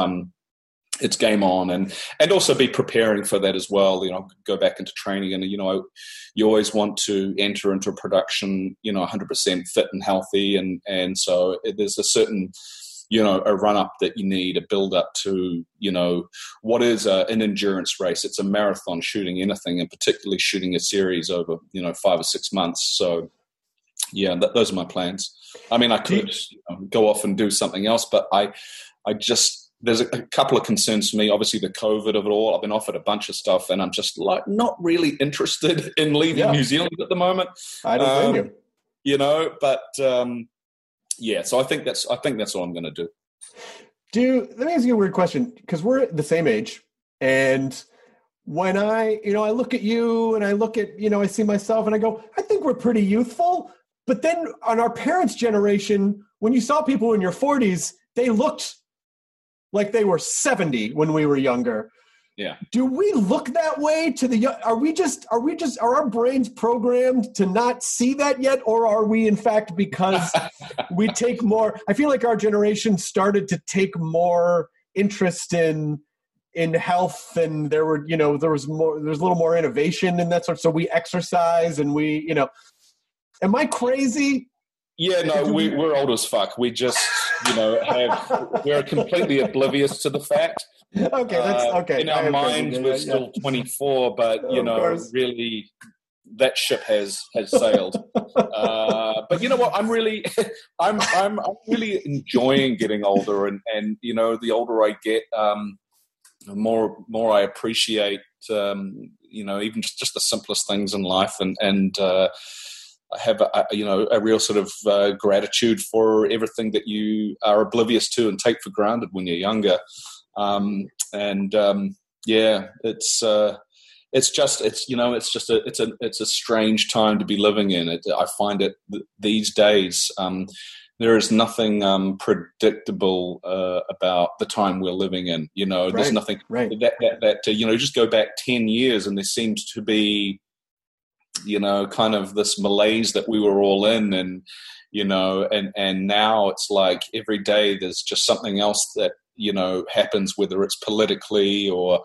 game on, and also be preparing for that as well. Go back into training, and you always want to enter into a production, 100% fit and healthy, and so there's a certain, a run up that you need, a build up to, what is an endurance race. It's a marathon, shooting anything, and particularly shooting a series over 5 or 6 months. So yeah, those are my plans. I mean, I could go off and do something else, but I just. There's a couple of concerns for me. Obviously, the COVID of it all. I've been offered a bunch of stuff, and I'm just not really interested in leaving New Zealand at the moment. I don't blame you. But so I think that's all I'm going to do. Let me ask you a weird question, because we're the same age, and when I look at you and I look at, I see myself and I go, I think we're pretty youthful. But then on our parents' generation, when you saw people in your 40s, they looked like they were 70 when we were younger. Yeah. Do we look that way to the young? Are our brains programmed to not see that yet? Or are we, in fact, because we take more, I feel like our generation started to take more interest in health, and there was a little more innovation and that sort. So we exercise and am I crazy? Yeah, no, we're old as fuck. We just, we're completely oblivious to the fact. Okay, that's okay. In our minds, we're still 24, but really, that ship has sailed. But you know what? I'm really enjoying getting older, and the older I get, the more I appreciate, even just the simplest things in life, and I have a real sort of gratitude for everything that you are oblivious to and take for granted when you're younger. It's a strange time to be living in. I find it these days. There is nothing predictable about the time we're living in. There's nothing that just go back 10 years and there seems to be kind of this malaise that we were all in, and and now it's like every day there's just something else that happens, whether it's politically or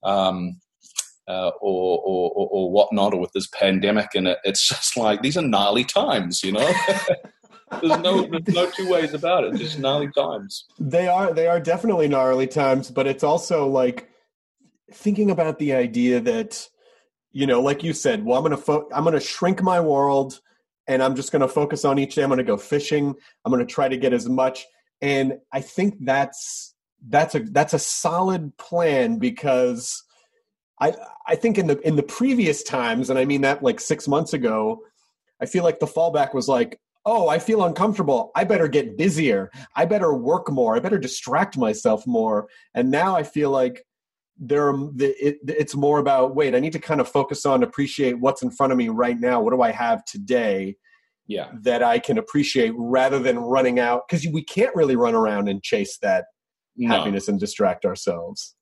whatnot, or with this pandemic, and it's just like these are gnarly times. There's no two ways about it. It's just gnarly times. They are definitely gnarly times, but it's also like thinking about the idea that, like you said, well, I'm going to shrink my world, and I'm just going to focus on each day. I'm going to go fishing. I'm going to try to get as much. And I think that's a solid plan, because I think in the previous times, and I mean that like 6 months ago, I feel like the fallback was like, oh, I feel uncomfortable. I better get busier. I better work more. I better distract myself more. And now I feel like it's more about, wait, I need to kind of focus on, appreciate what's in front of me right now. What do I have today that I can appreciate rather than running out? Because we can't really run around and chase that happiness and distract ourselves.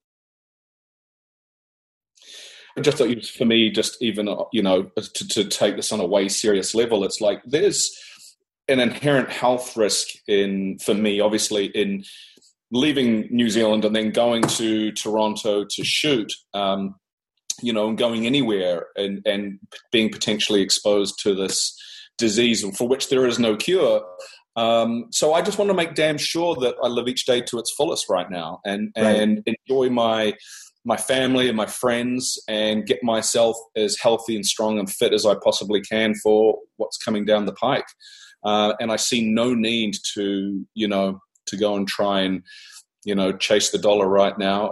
I just thought, for me, just even, to take this on a way serious level, it's like there's an inherent health risk for me, obviously, in leaving New Zealand and then going to Toronto to shoot, and going anywhere and being potentially exposed to this disease for which there is no cure. So I just want to make damn sure that I live each day to its fullest right now and enjoy my family and my friends and get myself as healthy and strong and fit as I possibly can for what's coming down the pike. And I see no need to go and try and, chase the dollar right now,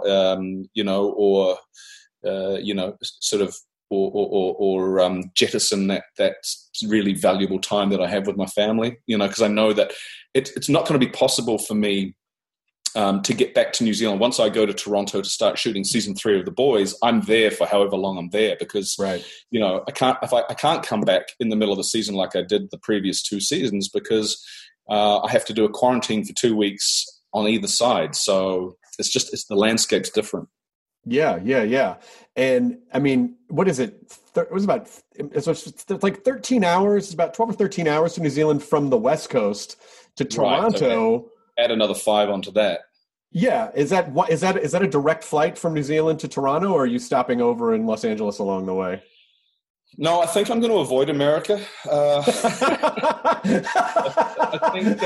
jettison that really valuable time that I have with my family, because I know that it's not going to be possible for me to get back to New Zealand. Once I go to Toronto to start shooting season 3 of The Boys, I'm there for however long I'm there because, I can't come back in the middle of the season like I did the previous 2 seasons because I have to do a quarantine for 2 weeks on either side. So it's the landscape's different. Yeah. And I mean, what is it? It's like 13 hours, it's about 12 or 13 hours to New Zealand from the West Coast to Toronto. Right, so add another 5 onto that. Yeah. Is that a direct flight from New Zealand to Toronto, or are you stopping over in Los Angeles along the way? No, I think I'm going to avoid America. I think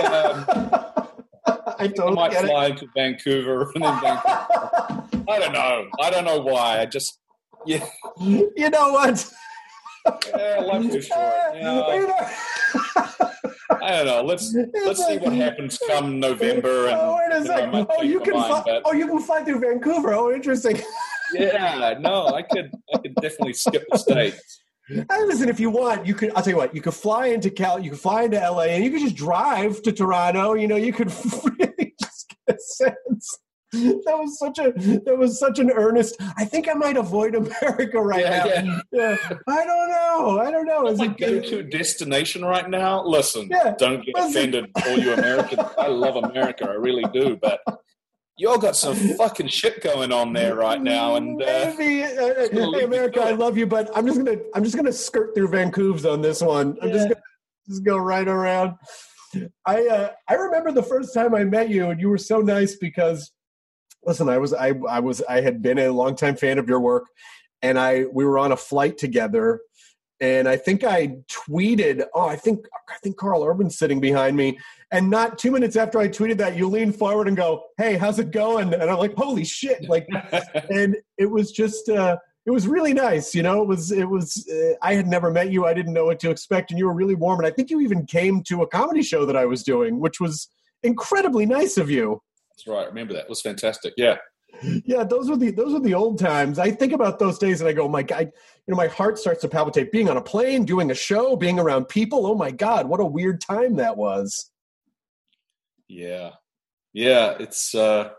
I might fly to Vancouver and then Vancouver. I don't know why. I just, You know what? Life's too short. I don't know. Let's see what happens come November. You can fly through Vancouver. Oh, interesting. Yeah, no, I could definitely skip the States. Hey, listen, if you want, I'll tell you what, you could fly into you could fly into LA and you could just drive to Toronto. You could really just get a sense. That was such an earnest. I think I might avoid America right now. Yeah. I don't know. Is it go-to destination right now? Listen, don't get offended, all you Americans. I love America, I really do, but y'all got some fucking shit going on there right now. And hey, America, I love you, but I'm just gonna skirt through Vancouver on this one. I'm just gonna go right around. I remember the first time I met you, and you were so nice because. Listen, I had been a longtime fan of your work, and we were on a flight together, and I think I tweeted. Oh, I think Carl Urban's sitting behind me, and not 2 minutes after I tweeted that, you lean forward and go, "Hey, how's it going?" And I'm like, "Holy shit!" Like, and it was just. It was really nice, It was. I had never met you. I didn't know what to expect, and you were really warm. And I think you even came to a comedy show that I was doing, which was incredibly nice of you. That's right. I remember that. It was fantastic. Yeah. Yeah, those were the old times. I think about those days and I go, my God, my heart starts to palpitate. Being on a plane, doing a show, being around people. Oh my God, what a weird time that was. Yeah. Yeah. It's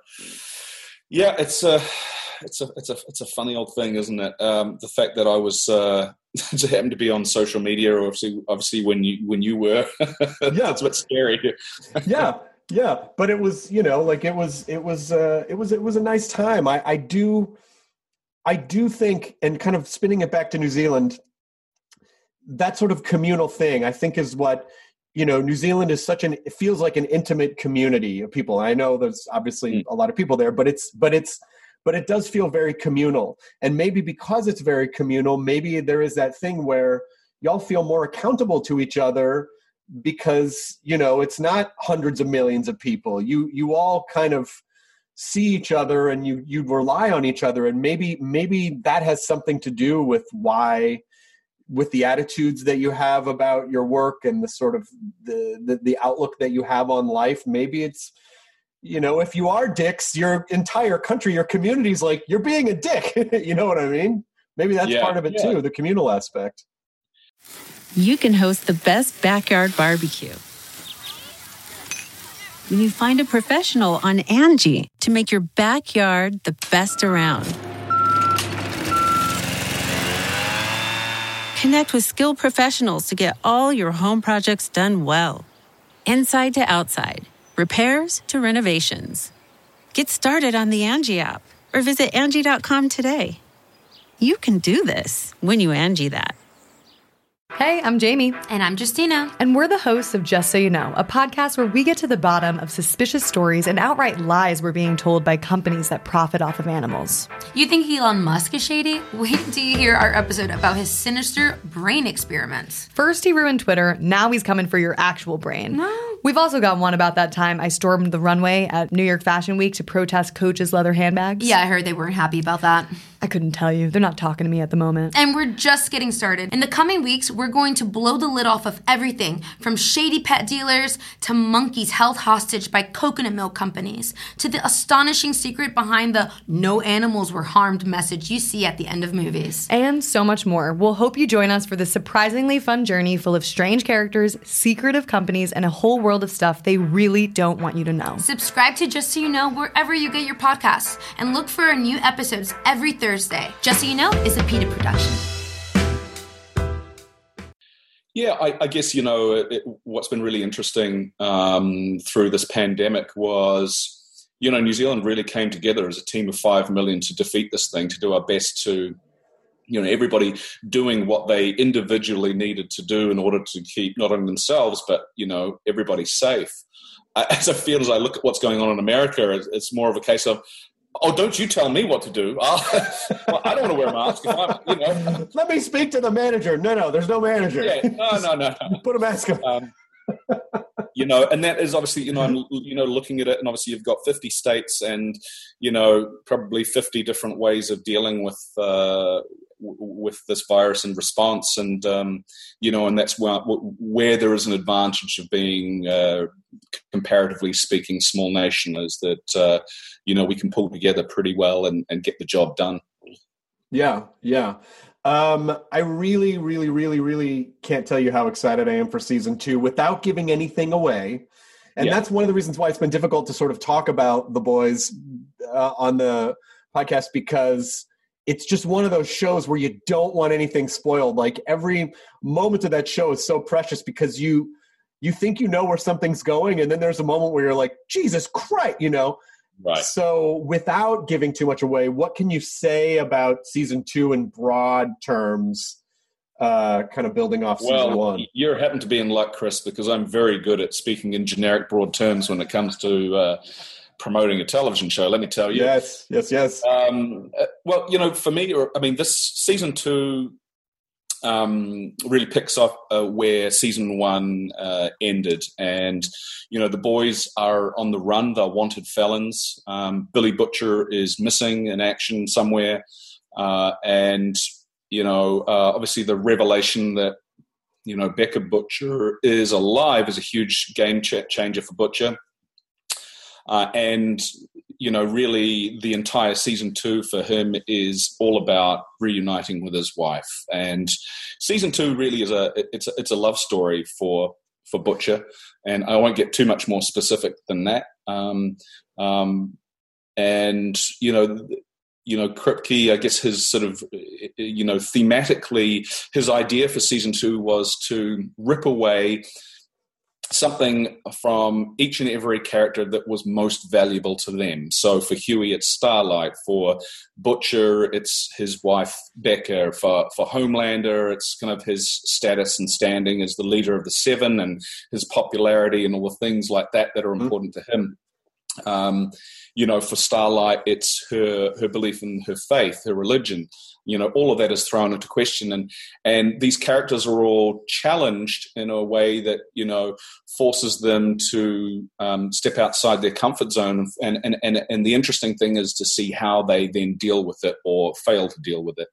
it's a funny old thing, isn't it? The fact that I was just happened to be on social media, or obviously when you were, it's a bit scary. Yeah, but it was, it was a nice time. I do think, and kind of spinning it back to New Zealand, that sort of communal thing, I think, is what, New Zealand is it feels like an intimate community of people. I know there's obviously a lot of people there, but it does feel very communal. And maybe because it's very communal, maybe there is that thing where y'all feel more accountable to each other because, it's not hundreds of millions of people. You all kind of see each other and you rely on each other. And maybe that has something to do with the attitudes that you have about your work and the sort of the outlook that you have on life. Maybe it's if you are dicks, your entire country, your community's like, you're being a dick. You know what I mean? Maybe that's part of it too, the communal aspect. You can host the best backyard barbecue when you find a professional on Angie to make your backyard the best around. Connect with skilled professionals to get all your home projects done well. Inside to outside, repairs to renovations. Get started on the Angie app or visit Angie.com today. You can do this when you Angie that. Hey, I'm Jamie. And I'm Justina. And we're the hosts of Just So You Know, a podcast where we get to the bottom of suspicious stories and outright lies we're being told by companies that profit off of animals. You think Elon Musk is shady? Wait till you hear our episode about his sinister brain experiments. First he ruined Twitter, now he's coming for your actual brain. No. We've also got one about that time I stormed the runway at New York Fashion Week to protest Coach's leather handbags. Yeah, I heard they weren't happy about that. I couldn't tell you. They're not talking to me at the moment. And we're just getting started. In the coming weeks, we're going to blow the lid off of everything from shady pet dealers to monkeys held hostage by coconut milk companies to the astonishing secret behind the no animals were harmed message you see at the end of movies. And so much more. We'll hope you join us for this surprisingly fun journey full of strange characters, secretive companies, and a whole world of stuff they really don't want you to know. Subscribe to Just So You Know wherever you get your podcasts and look for our new episodes every Thursday. Just So You Know is a PETA production. Yeah, I guess, what's been really interesting through this pandemic was, New Zealand really came together as a team of 5 million to defeat this thing, to do our best to, everybody doing what they individually needed to do in order to keep not only themselves, but, everybody safe. As I feel as I look at what's going on in America, it's more of a case of, oh, don't you tell me what to do. Well, I don't want to wear a mask. If Let me speak to the manager. No, there's no manager. Yeah, no. Put a mask on. And that is obviously, I'm looking at it, and obviously you've got 50 states and, probably 50 different ways of dealing with this virus and response. And, and that's where there is an advantage of being, comparatively speaking, small nation, is that, we can pull together pretty well and get the job done. Yeah. I really, really, really, really can't tell you how excited I am for season 2 without giving anything away. And that's one of the reasons why it's been difficult to sort of talk about The Boys on the podcast, because it's just one of those shows where you don't want anything spoiled. Like, every moment of that show is so precious because you think you know where something's going, and then there's a moment where you're like, Jesus Christ, Right. So without giving too much away, what can you say about season 2 in broad terms, kind of building off season 1? Well, you happen to be in luck, Chris, because I'm very good at speaking in generic broad terms when it comes to promoting a television show, let me tell you. Yes. Well, for me, this season 2 really picks up where season 1 ended. And, the boys are on the run. They're wanted felons. Billy Butcher is missing in action somewhere. And, obviously the revelation that, Becca Butcher is alive is a huge game changer for Butcher. And, really the entire season 2 for him is all about reuniting with his wife. And season 2 really is it's a love story for Butcher. And I won't get too much more specific than that. Kripke, I guess his sort of, thematically, his idea for season 2 was to rip away something from each and every character that was most valuable to them. So for Huey, it's Starlight. For Butcher, it's his wife, Becca. For Homelander, it's kind of his status and standing as the leader of the Seven and his popularity and all the things like that are important to him. For Starlight, it's her belief in her faith, her religion. All of that is thrown into question, and these characters are all challenged in a way that forces them to step outside their comfort zone. And the interesting thing is to see how they then deal with it or fail to deal with it.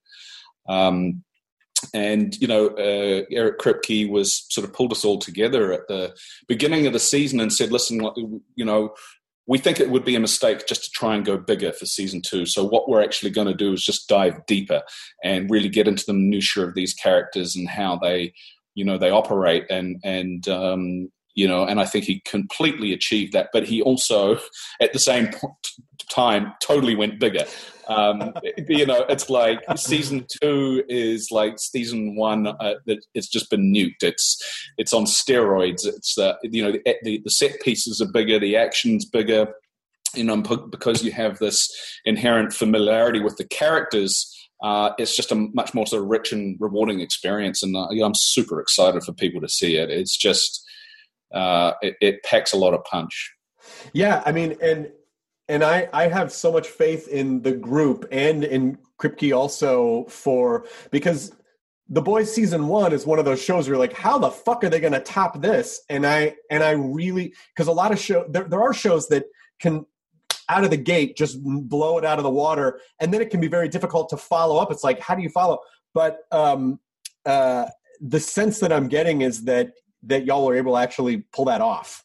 Eric Kripke was sort of pulled us all together at the beginning of the season and said, "Listen, we think it would be a mistake just to try and go bigger for season 2. So what we're actually going to do is just dive deeper and really get into the minutiae of these characters and how they operate. And I think he completely achieved that. But he also, at the same time, totally went bigger. It's like season 2 is like season 1 that it's just been nuked. It's on steroids. It's the set pieces are bigger, the action's bigger, because you have this inherent familiarity with the characters. It's just a much more sort of rich and rewarding experience, and I'm super excited for people to see it. It's just it packs a lot of punch. Yeah, I mean, and I have so much faith in the group and in Kripke also because The Boys season 1 is one of those shows where you're like, how the fuck are they going to top this? And I really, because a lot of there are shows that can out of the gate just blow it out of the water, and then it can be very difficult to follow up. It's like, how do you follow? But the sense that I'm getting is that y'all are able to actually pull that off.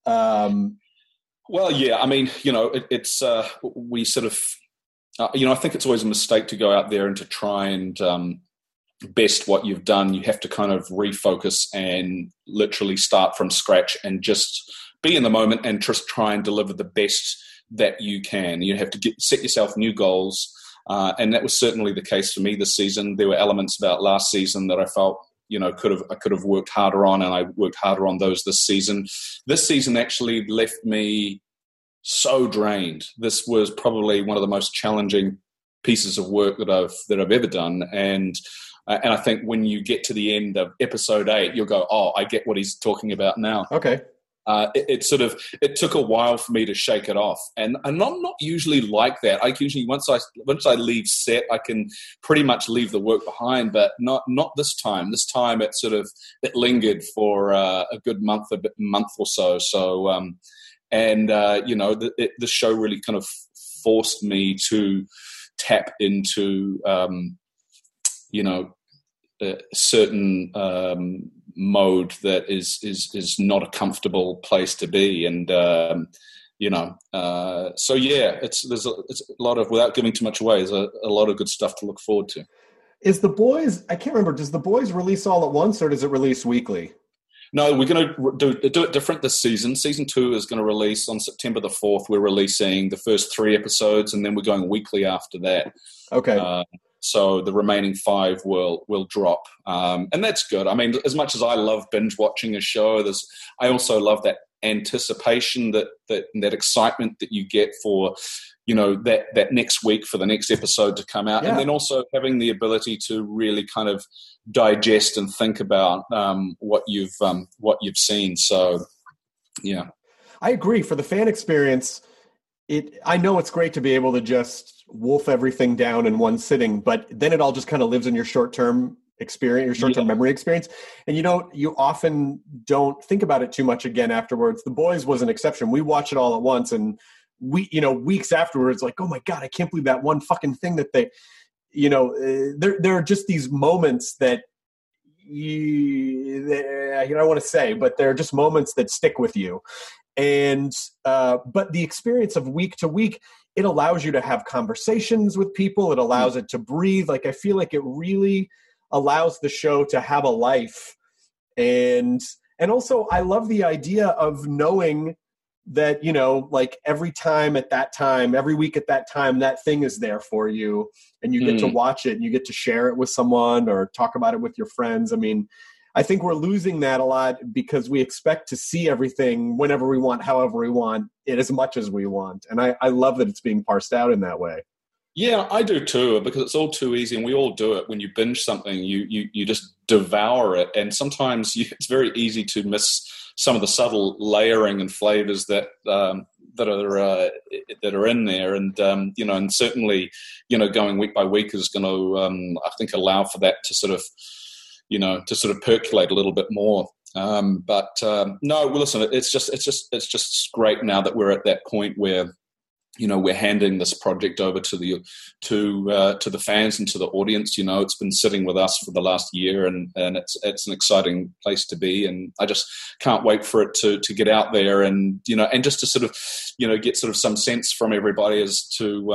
Well, yeah, I mean, it's we sort of, I think it's always a mistake to go out there and to try and best what you've done. You have to kind of refocus and literally start from scratch and just be in the moment and just try and deliver the best that you can. You have to set yourself new goals, and that was certainly the case for me this season. There were elements about last season that I felt I could have worked harder on, and I worked harder on those this season. This season actually left me so drained. This was probably one of the most challenging pieces of work that I've ever done, and I think when you get to the end of episode 8, you'll go, "Oh, I get what he's talking about now." Okay. It took a while for me to shake it off, and I'm not usually like that. I usually once I leave set, I can pretty much leave the work behind, but not this time. This time it lingered for a good month or so. So, the show really kind of forced me to tap into certain mode that is not a comfortable place to be, and so yeah, it's a lot of, without giving too much away, there's a lot of good stuff to look forward to. Is The Boys, I can't remember, does The Boys release all at once or does it release weekly? No, we're going to do it different this season. Season 2 is going to release on September the 4th. We're releasing the first 3 episodes, and then we're going weekly after that. Okay. So the remaining 5 will drop, and that's good. I mean, as much as I love binge watching a show, I also love that anticipation, that excitement that you get for, that next week for the next episode to come out, and then also having the ability to really kind of digest and think about what you've seen. So, yeah, I agree. For the fan experience, I know it's great to be able to just wolf everything down in one sitting, but then it all just kind of lives in your short-term experience, your short-term memory experience. And you often don't think about it too much again afterwards. The Boys was an exception. We watched it all at once, and weeks afterwards, like, oh my God, I can't believe that one fucking thing that they, there are just these moments that I don't want to say, but they're just moments that stick with you. And, but the experience of week to week, it allows you to have conversations with people. It allows it to breathe. Like, I feel like it really allows the show to have a life. And also I love the idea of knowing that, like every time at that time, every week at that time, that thing is there for you, and you get to watch it and you get to share it with someone or talk about it with your friends. I mean, I think we're losing that a lot because we expect to see everything whenever we want, however we want, it as much as we want. And I love that it's being parsed out in that way. Yeah, I do too, because it's all too easy, and we all do it. When you binge something, you just devour it, and sometimes it's very easy to miss some of the subtle layering and flavors that are in there, and and certainly going week by week is going to I think allow for that to sort of percolate a little bit more. No, well, listen, it's just great now that we're at that point where we're handing this project over to the fans and to the audience. It's been sitting with us for the last year, and it's an exciting place to be. And I just can't wait for it to get out there, and and just to sort of get sort of some sense from everybody as to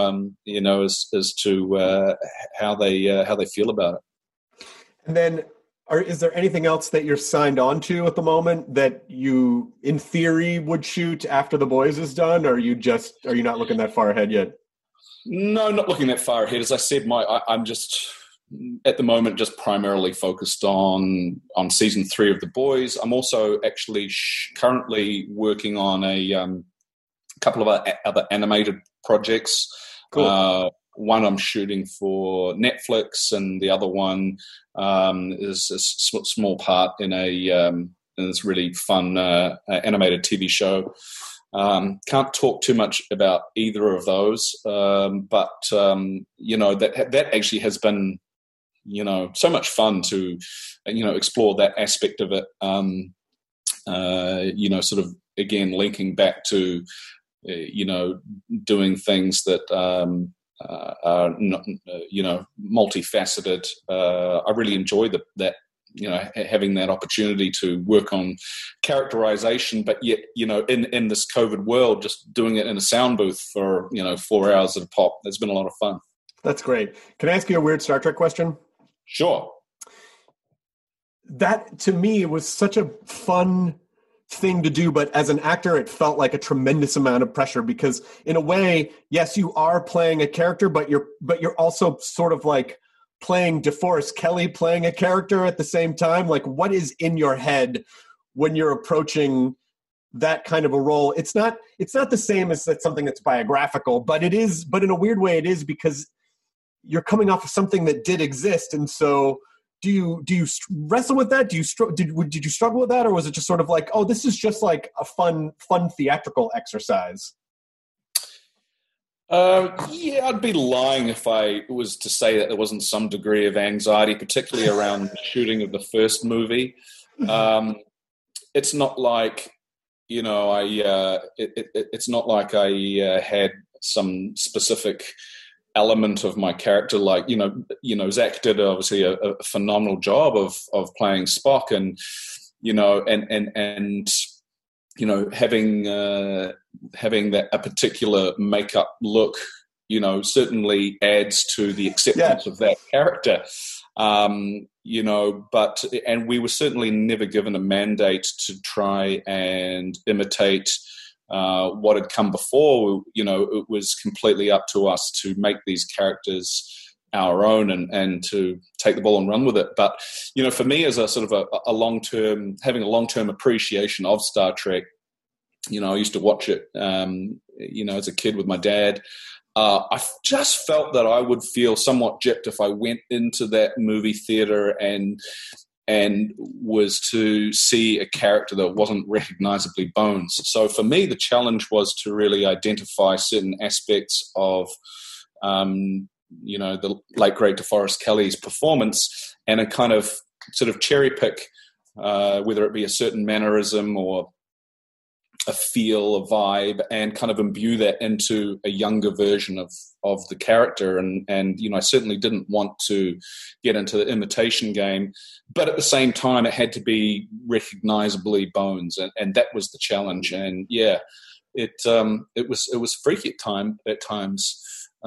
how they feel about it. And then, is there anything else that you're signed on to at the moment that you, in theory, would shoot after The Boys is done? Or are you not looking that far ahead yet? No, not looking that far ahead. As I said, I'm just at the moment just primarily focused on season 3 of The Boys. I'm also actually currently working on a couple of other animated projects. Cool. One I'm shooting for Netflix, and the other one is a small part in this really fun animated TV show. Can't talk too much about either of those, but that actually has been so much fun to explore that aspect of it. Sort of again linking back to doing things that are not, multifaceted. I really enjoy that, having that opportunity to work on characterization, but yet, in this COVID world, just doing it in a sound booth for, 4 hours at a pop. It's been a lot of fun. That's great. Can I ask you a weird Star Trek question? Sure. That, to me, was such a fun thing to do, but as an actor it felt like a tremendous amount of pressure, because in a way, yes, you are playing a character, but you're also sort of like playing DeForest Kelley playing a character at the same time. Like, what is in your head when you're approaching that kind of a role? It's not the same as something that's biographical, but it is, but in a weird way it is, because you're coming off of something that did exist. And so do you wrestle with that? Did you struggle with that, or was it just sort of like, oh, this is just like a fun theatrical exercise? Yeah, I'd be lying if I was to say that there wasn't some degree of anxiety, particularly around the shooting of the first movie. It's not like, it's not like I had some specific element of my character, like Zach did obviously a phenomenal job of playing Spock, and having that a particular makeup look certainly adds to the acceptance of that character. But we were certainly never given a mandate to try and imitate what had come before. It was completely up to us to make these characters our own and to take the ball and run with it. But, for me, as a sort of a long-term, having a long-term appreciation of Star Trek, I used to watch it, as a kid with my dad. I just felt that I would feel somewhat gypped if I went into that movie theater and was to see a character that wasn't recognizably Bones. So for me, the challenge was to really identify certain aspects of, the late great DeForest Kelley's performance, and a kind of sort of cherry pick, whether it be a certain mannerism or a feel, a vibe, and kind of imbue that into a younger version of the character. And I certainly didn't want to get into the imitation game, but at the same time, it had to be recognizably Bones, and that was the challenge. And yeah, it was freaky at times.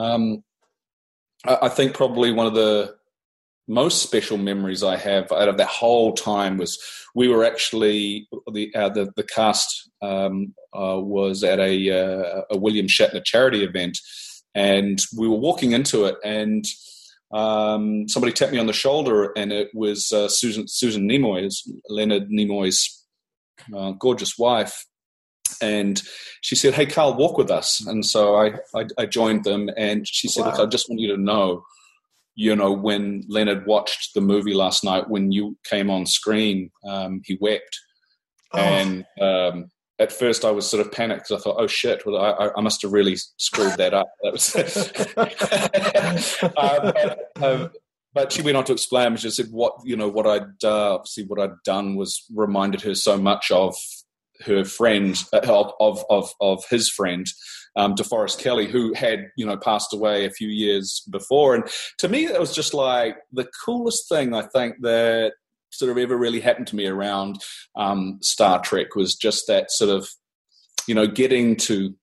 I think probably one of the most special memories I have out of that whole time was we were actually the cast was at a William Shatner charity event, and we were walking into it, and somebody tapped me on the shoulder, and it was Susan Nimoy, Leonard Nimoy's gorgeous wife. And she said, "Hey, Carl, walk with us." And so I joined them, and she said, "Look, I just want you to know, when Leonard watched the movie last night, when you came on screen, he wept." Oh. And at first I was sort of panicked, because I thought, oh shit, well, I must have really screwed that up. That was but she went on to explain. She said what I'd done was reminded her so much of her friend, of his friend, DeForest Kelley, who had, passed away a few years before. And to me, that was just like the coolest thing I think that sort of ever really happened to me around Star Trek, was just that sort of, getting to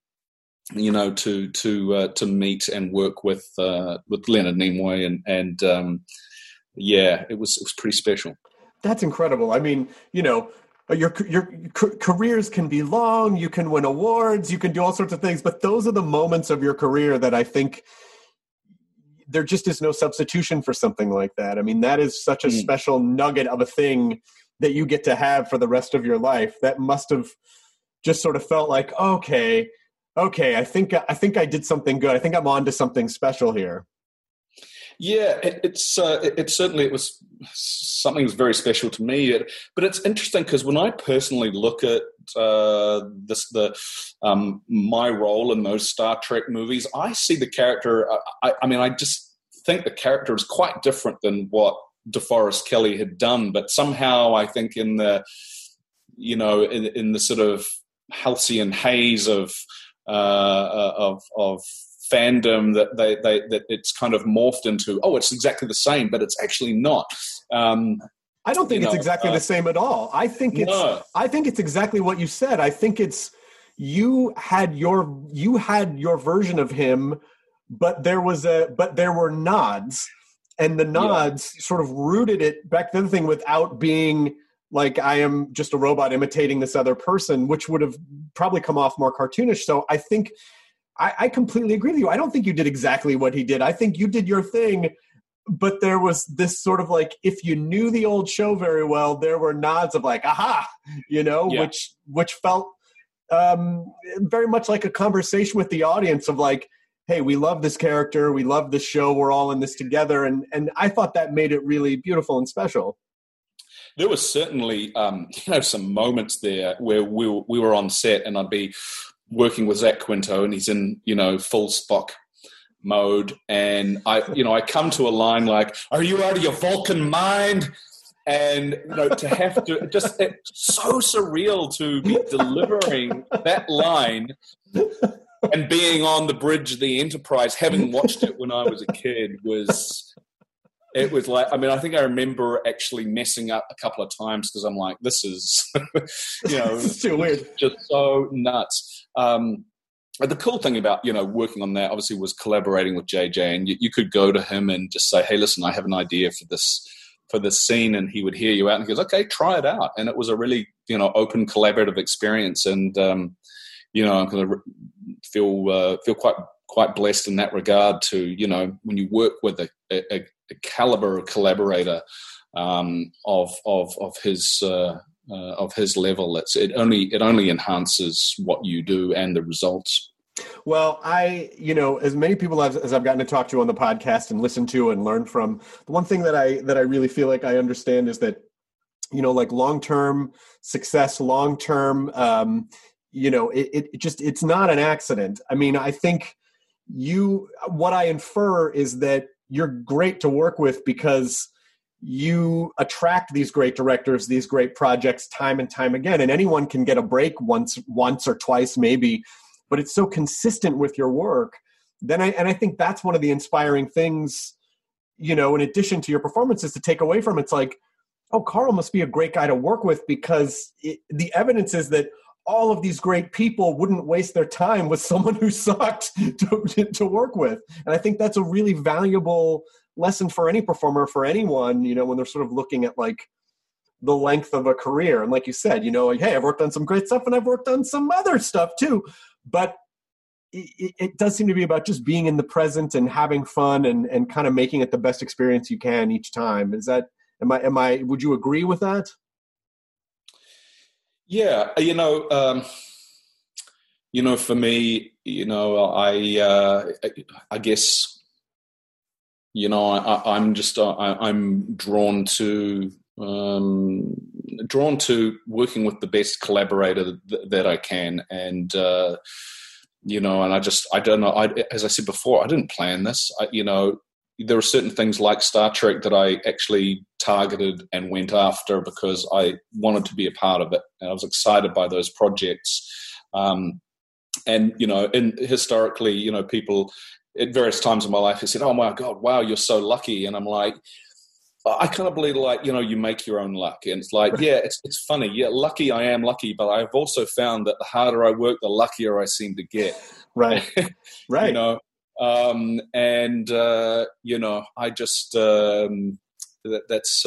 meet and work with Leonard Nimoy, and it was pretty special. That's incredible. I mean, your careers can be long, you can win awards, you can do all sorts of things, but those are the moments of your career that I think there just is no substitution for something like that. I mean, that is such a special nugget of a thing that you get to have for the rest of your life. That must have just sort of felt like, okay, I think I did something good. I think I'm on to something special here. Yeah, it certainly was something that's very special to me. But it's interesting because when I personally look at my role in those Star Trek movies, I see the character. I just think the character is quite different than what DeForest Kelley had done. But somehow, I think in the in the sort of halcyon haze of fandom that it's kind of morphed into, it's exactly the same, but it's actually not. I don't think it's exactly the same at all. I think it's exactly what you said. I think it's you had your version of him, but there were nods, and the nods sort of rooted it back to the thing without being like, I am just a robot imitating this other person, which would have probably come off more cartoonish. So I think I completely agree with you. I don't think you did exactly what he did. I think you did your thing, but there was this sort of like, if you knew the old show very well, there were nods of like, aha, which felt very much like a conversation with the audience of like, hey, we love this character, we love this show, we're all in this together. And I thought that made it really beautiful and special. There was certainly, some moments there where we were on set, and I'd be working with Zach Quinto, and he's in, full Spock mode, and I come to a line like, "Are you out of your Vulcan mind?" And to have to just, it's so surreal to be delivering that line and being on the bridge of the Enterprise, having watched it when I was a kid, it was like, I think I remember actually messing up a couple of times because I'm like, this is, it's too weird, just so nuts. The cool thing about, working on that obviously was collaborating with JJ, and you could go to him and just say, hey, listen, I have an idea for this scene, and he would hear you out and he goes, okay, try it out. And it was a really, open collaborative experience. And, I'm going to feel quite blessed in that regard to, when you work with a caliber of collaborator of his level, it only enhances what you do and the results. Well, as many people as I've gotten to talk to on the podcast and listen to and learn from, the one thing that I really feel like I understand is that, like long-term success, long-term, it's not an accident. I mean, I think what I infer is that you're great to work with because you attract these great directors, these great projects time and time again, and anyone can get a break once or twice maybe, but it's so consistent with your work. I think that's one of the inspiring things, in addition to your performances, to take away from it's like, oh, Carl must be a great guy to work with, because the evidence is that all of these great people wouldn't waste their time with someone who sucked to work with. And I think that's a really valuable lesson for any performer, for anyone, when they're sort of looking at like the length of a career. And like you said, hey, I've worked on some great stuff and I've worked on some other stuff too. But it does seem to be about just being in the present and having fun and kind of making it the best experience you can each time. Would you agree with that? Yeah, for me, I guess, I'm drawn to working with the best collaborator that I can, and and I don't know. As I said before, I didn't plan this. there are certain things like Star Trek that I actually targeted and went after because I wanted to be a part of it, and I was excited by those projects. And historically, people at various times in my life have said, "Oh my God, wow, you're so lucky," and I'm like, I kind of believe you make your own luck, and it's like, yeah, it's funny, yeah, lucky, I am lucky, but I've also found that the harder I work, the luckier I seem to get. Right, right. I just that's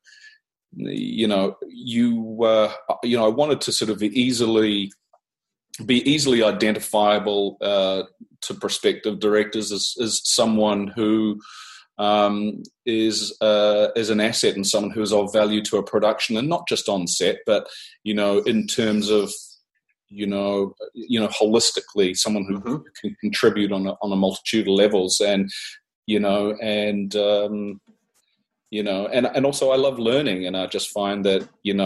I wanted to sort of be easily identifiable to prospective directors as someone who is an asset and someone who is of value to a production, and not just on set, but in terms of holistically, someone who can contribute on a multitude of levels, and also I love learning, and I just find that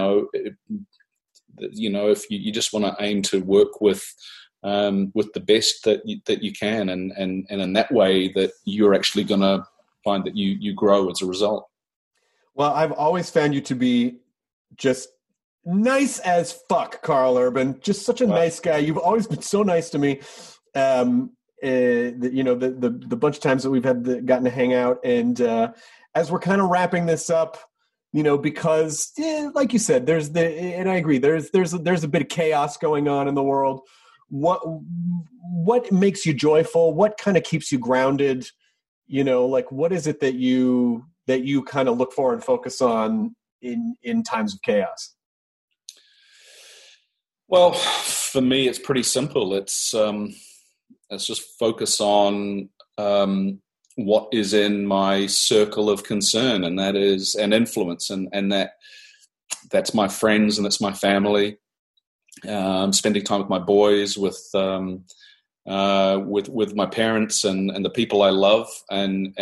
if you just want to aim to work with the best that you can, and in that way that you're actually going to find that you grow as a result. Well, I've always found you to be just nice as fuck, Karl Urban. Just such a nice guy. You've always been so nice to me. The bunch of times that we've gotten to hang out, and as we're kind of wrapping this up, because like you said, and I agree, there's a bit of chaos going on in the world. What makes you joyful? What kind of keeps you grounded? What is it that you kind of look for and focus on in times of chaos? Well, for me, it's pretty simple. It's just focus on what is in my circle of concern, and that is an influence, and that's my friends and that's my family. Spending time with my boys, with my parents and the people I love, and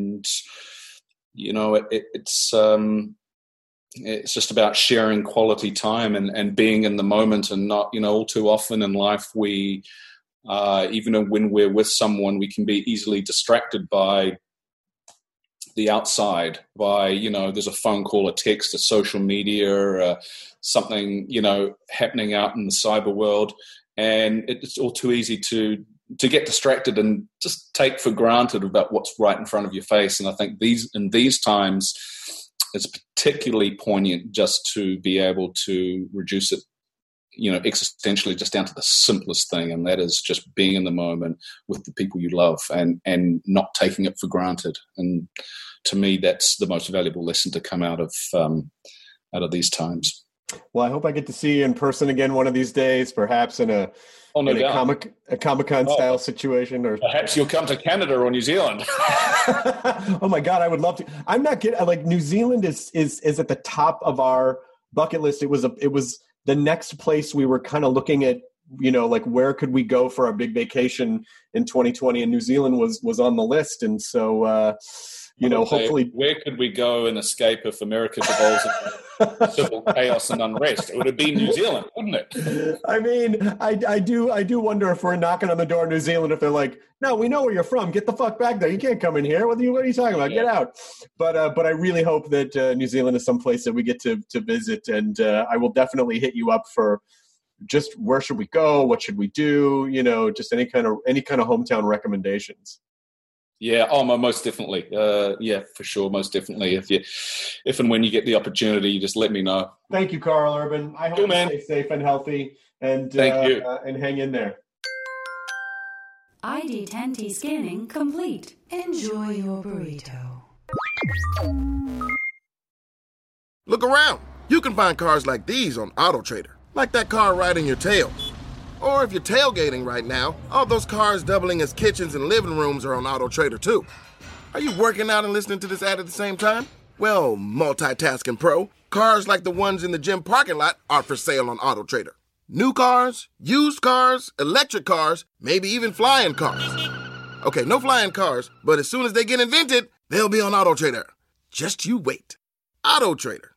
it's just about sharing quality time and being in the moment, and not, all too often in life we, even when we're with someone, we can be easily distracted by the outside, by, there's a phone call, a text, a social media, something, happening out in the cyber world. And it's all too easy to get distracted and just take for granted about what's right in front of your face. And I think in these times, it's particularly poignant just to be able to reduce it, existentially, just down to the simplest thing, and that is just being in the moment with the people you love and not taking it for granted. And to me, that's the most valuable lesson to come out of these times. Well, I hope I get to see you in person again one of these days, perhaps in a Comic-Con style situation, or perhaps you'll come to Canada or New Zealand. Oh my God, I would love to. I'm not kidding. Like, New Zealand is at the top of our bucket list. It was the next place we were kind of looking at, where could we go for our big vacation in 2020, and New Zealand was on the list. And so, hopefully, where could we go and escape if America devolves into civil chaos and unrest? It would have been New Zealand, wouldn't it? I mean, I do wonder if we're knocking on the door of New Zealand, if they're like, no, we know where you're from. Get the fuck back there. You can't come in here. What are you talking about? Yeah. Get out. But I really hope that New Zealand is someplace that we get to visit, and I will definitely hit you up for just where should we go, what should we do, just any kind of hometown recommendations. Yeah. Oh, most definitely. Yeah, for sure. Most definitely. If and when you get the opportunity, you just let me know. Thank you, Karl Urban. I hope you stay safe and healthy, and thank you. And hang in there. ID10T scanning complete. Enjoy your burrito. Look around. You can find cars like these on AutoTrader, like that car riding your tail. Or if you're tailgating right now, all those cars doubling as kitchens and living rooms are on AutoTrader too. Are you working out and listening to this ad at the same time? Well, multitasking pro, cars like the ones in the gym parking lot are for sale on AutoTrader. New cars, used cars, electric cars, maybe even flying cars. Okay, no flying cars, but as soon as they get invented, they'll be on AutoTrader. Just you wait. AutoTrader.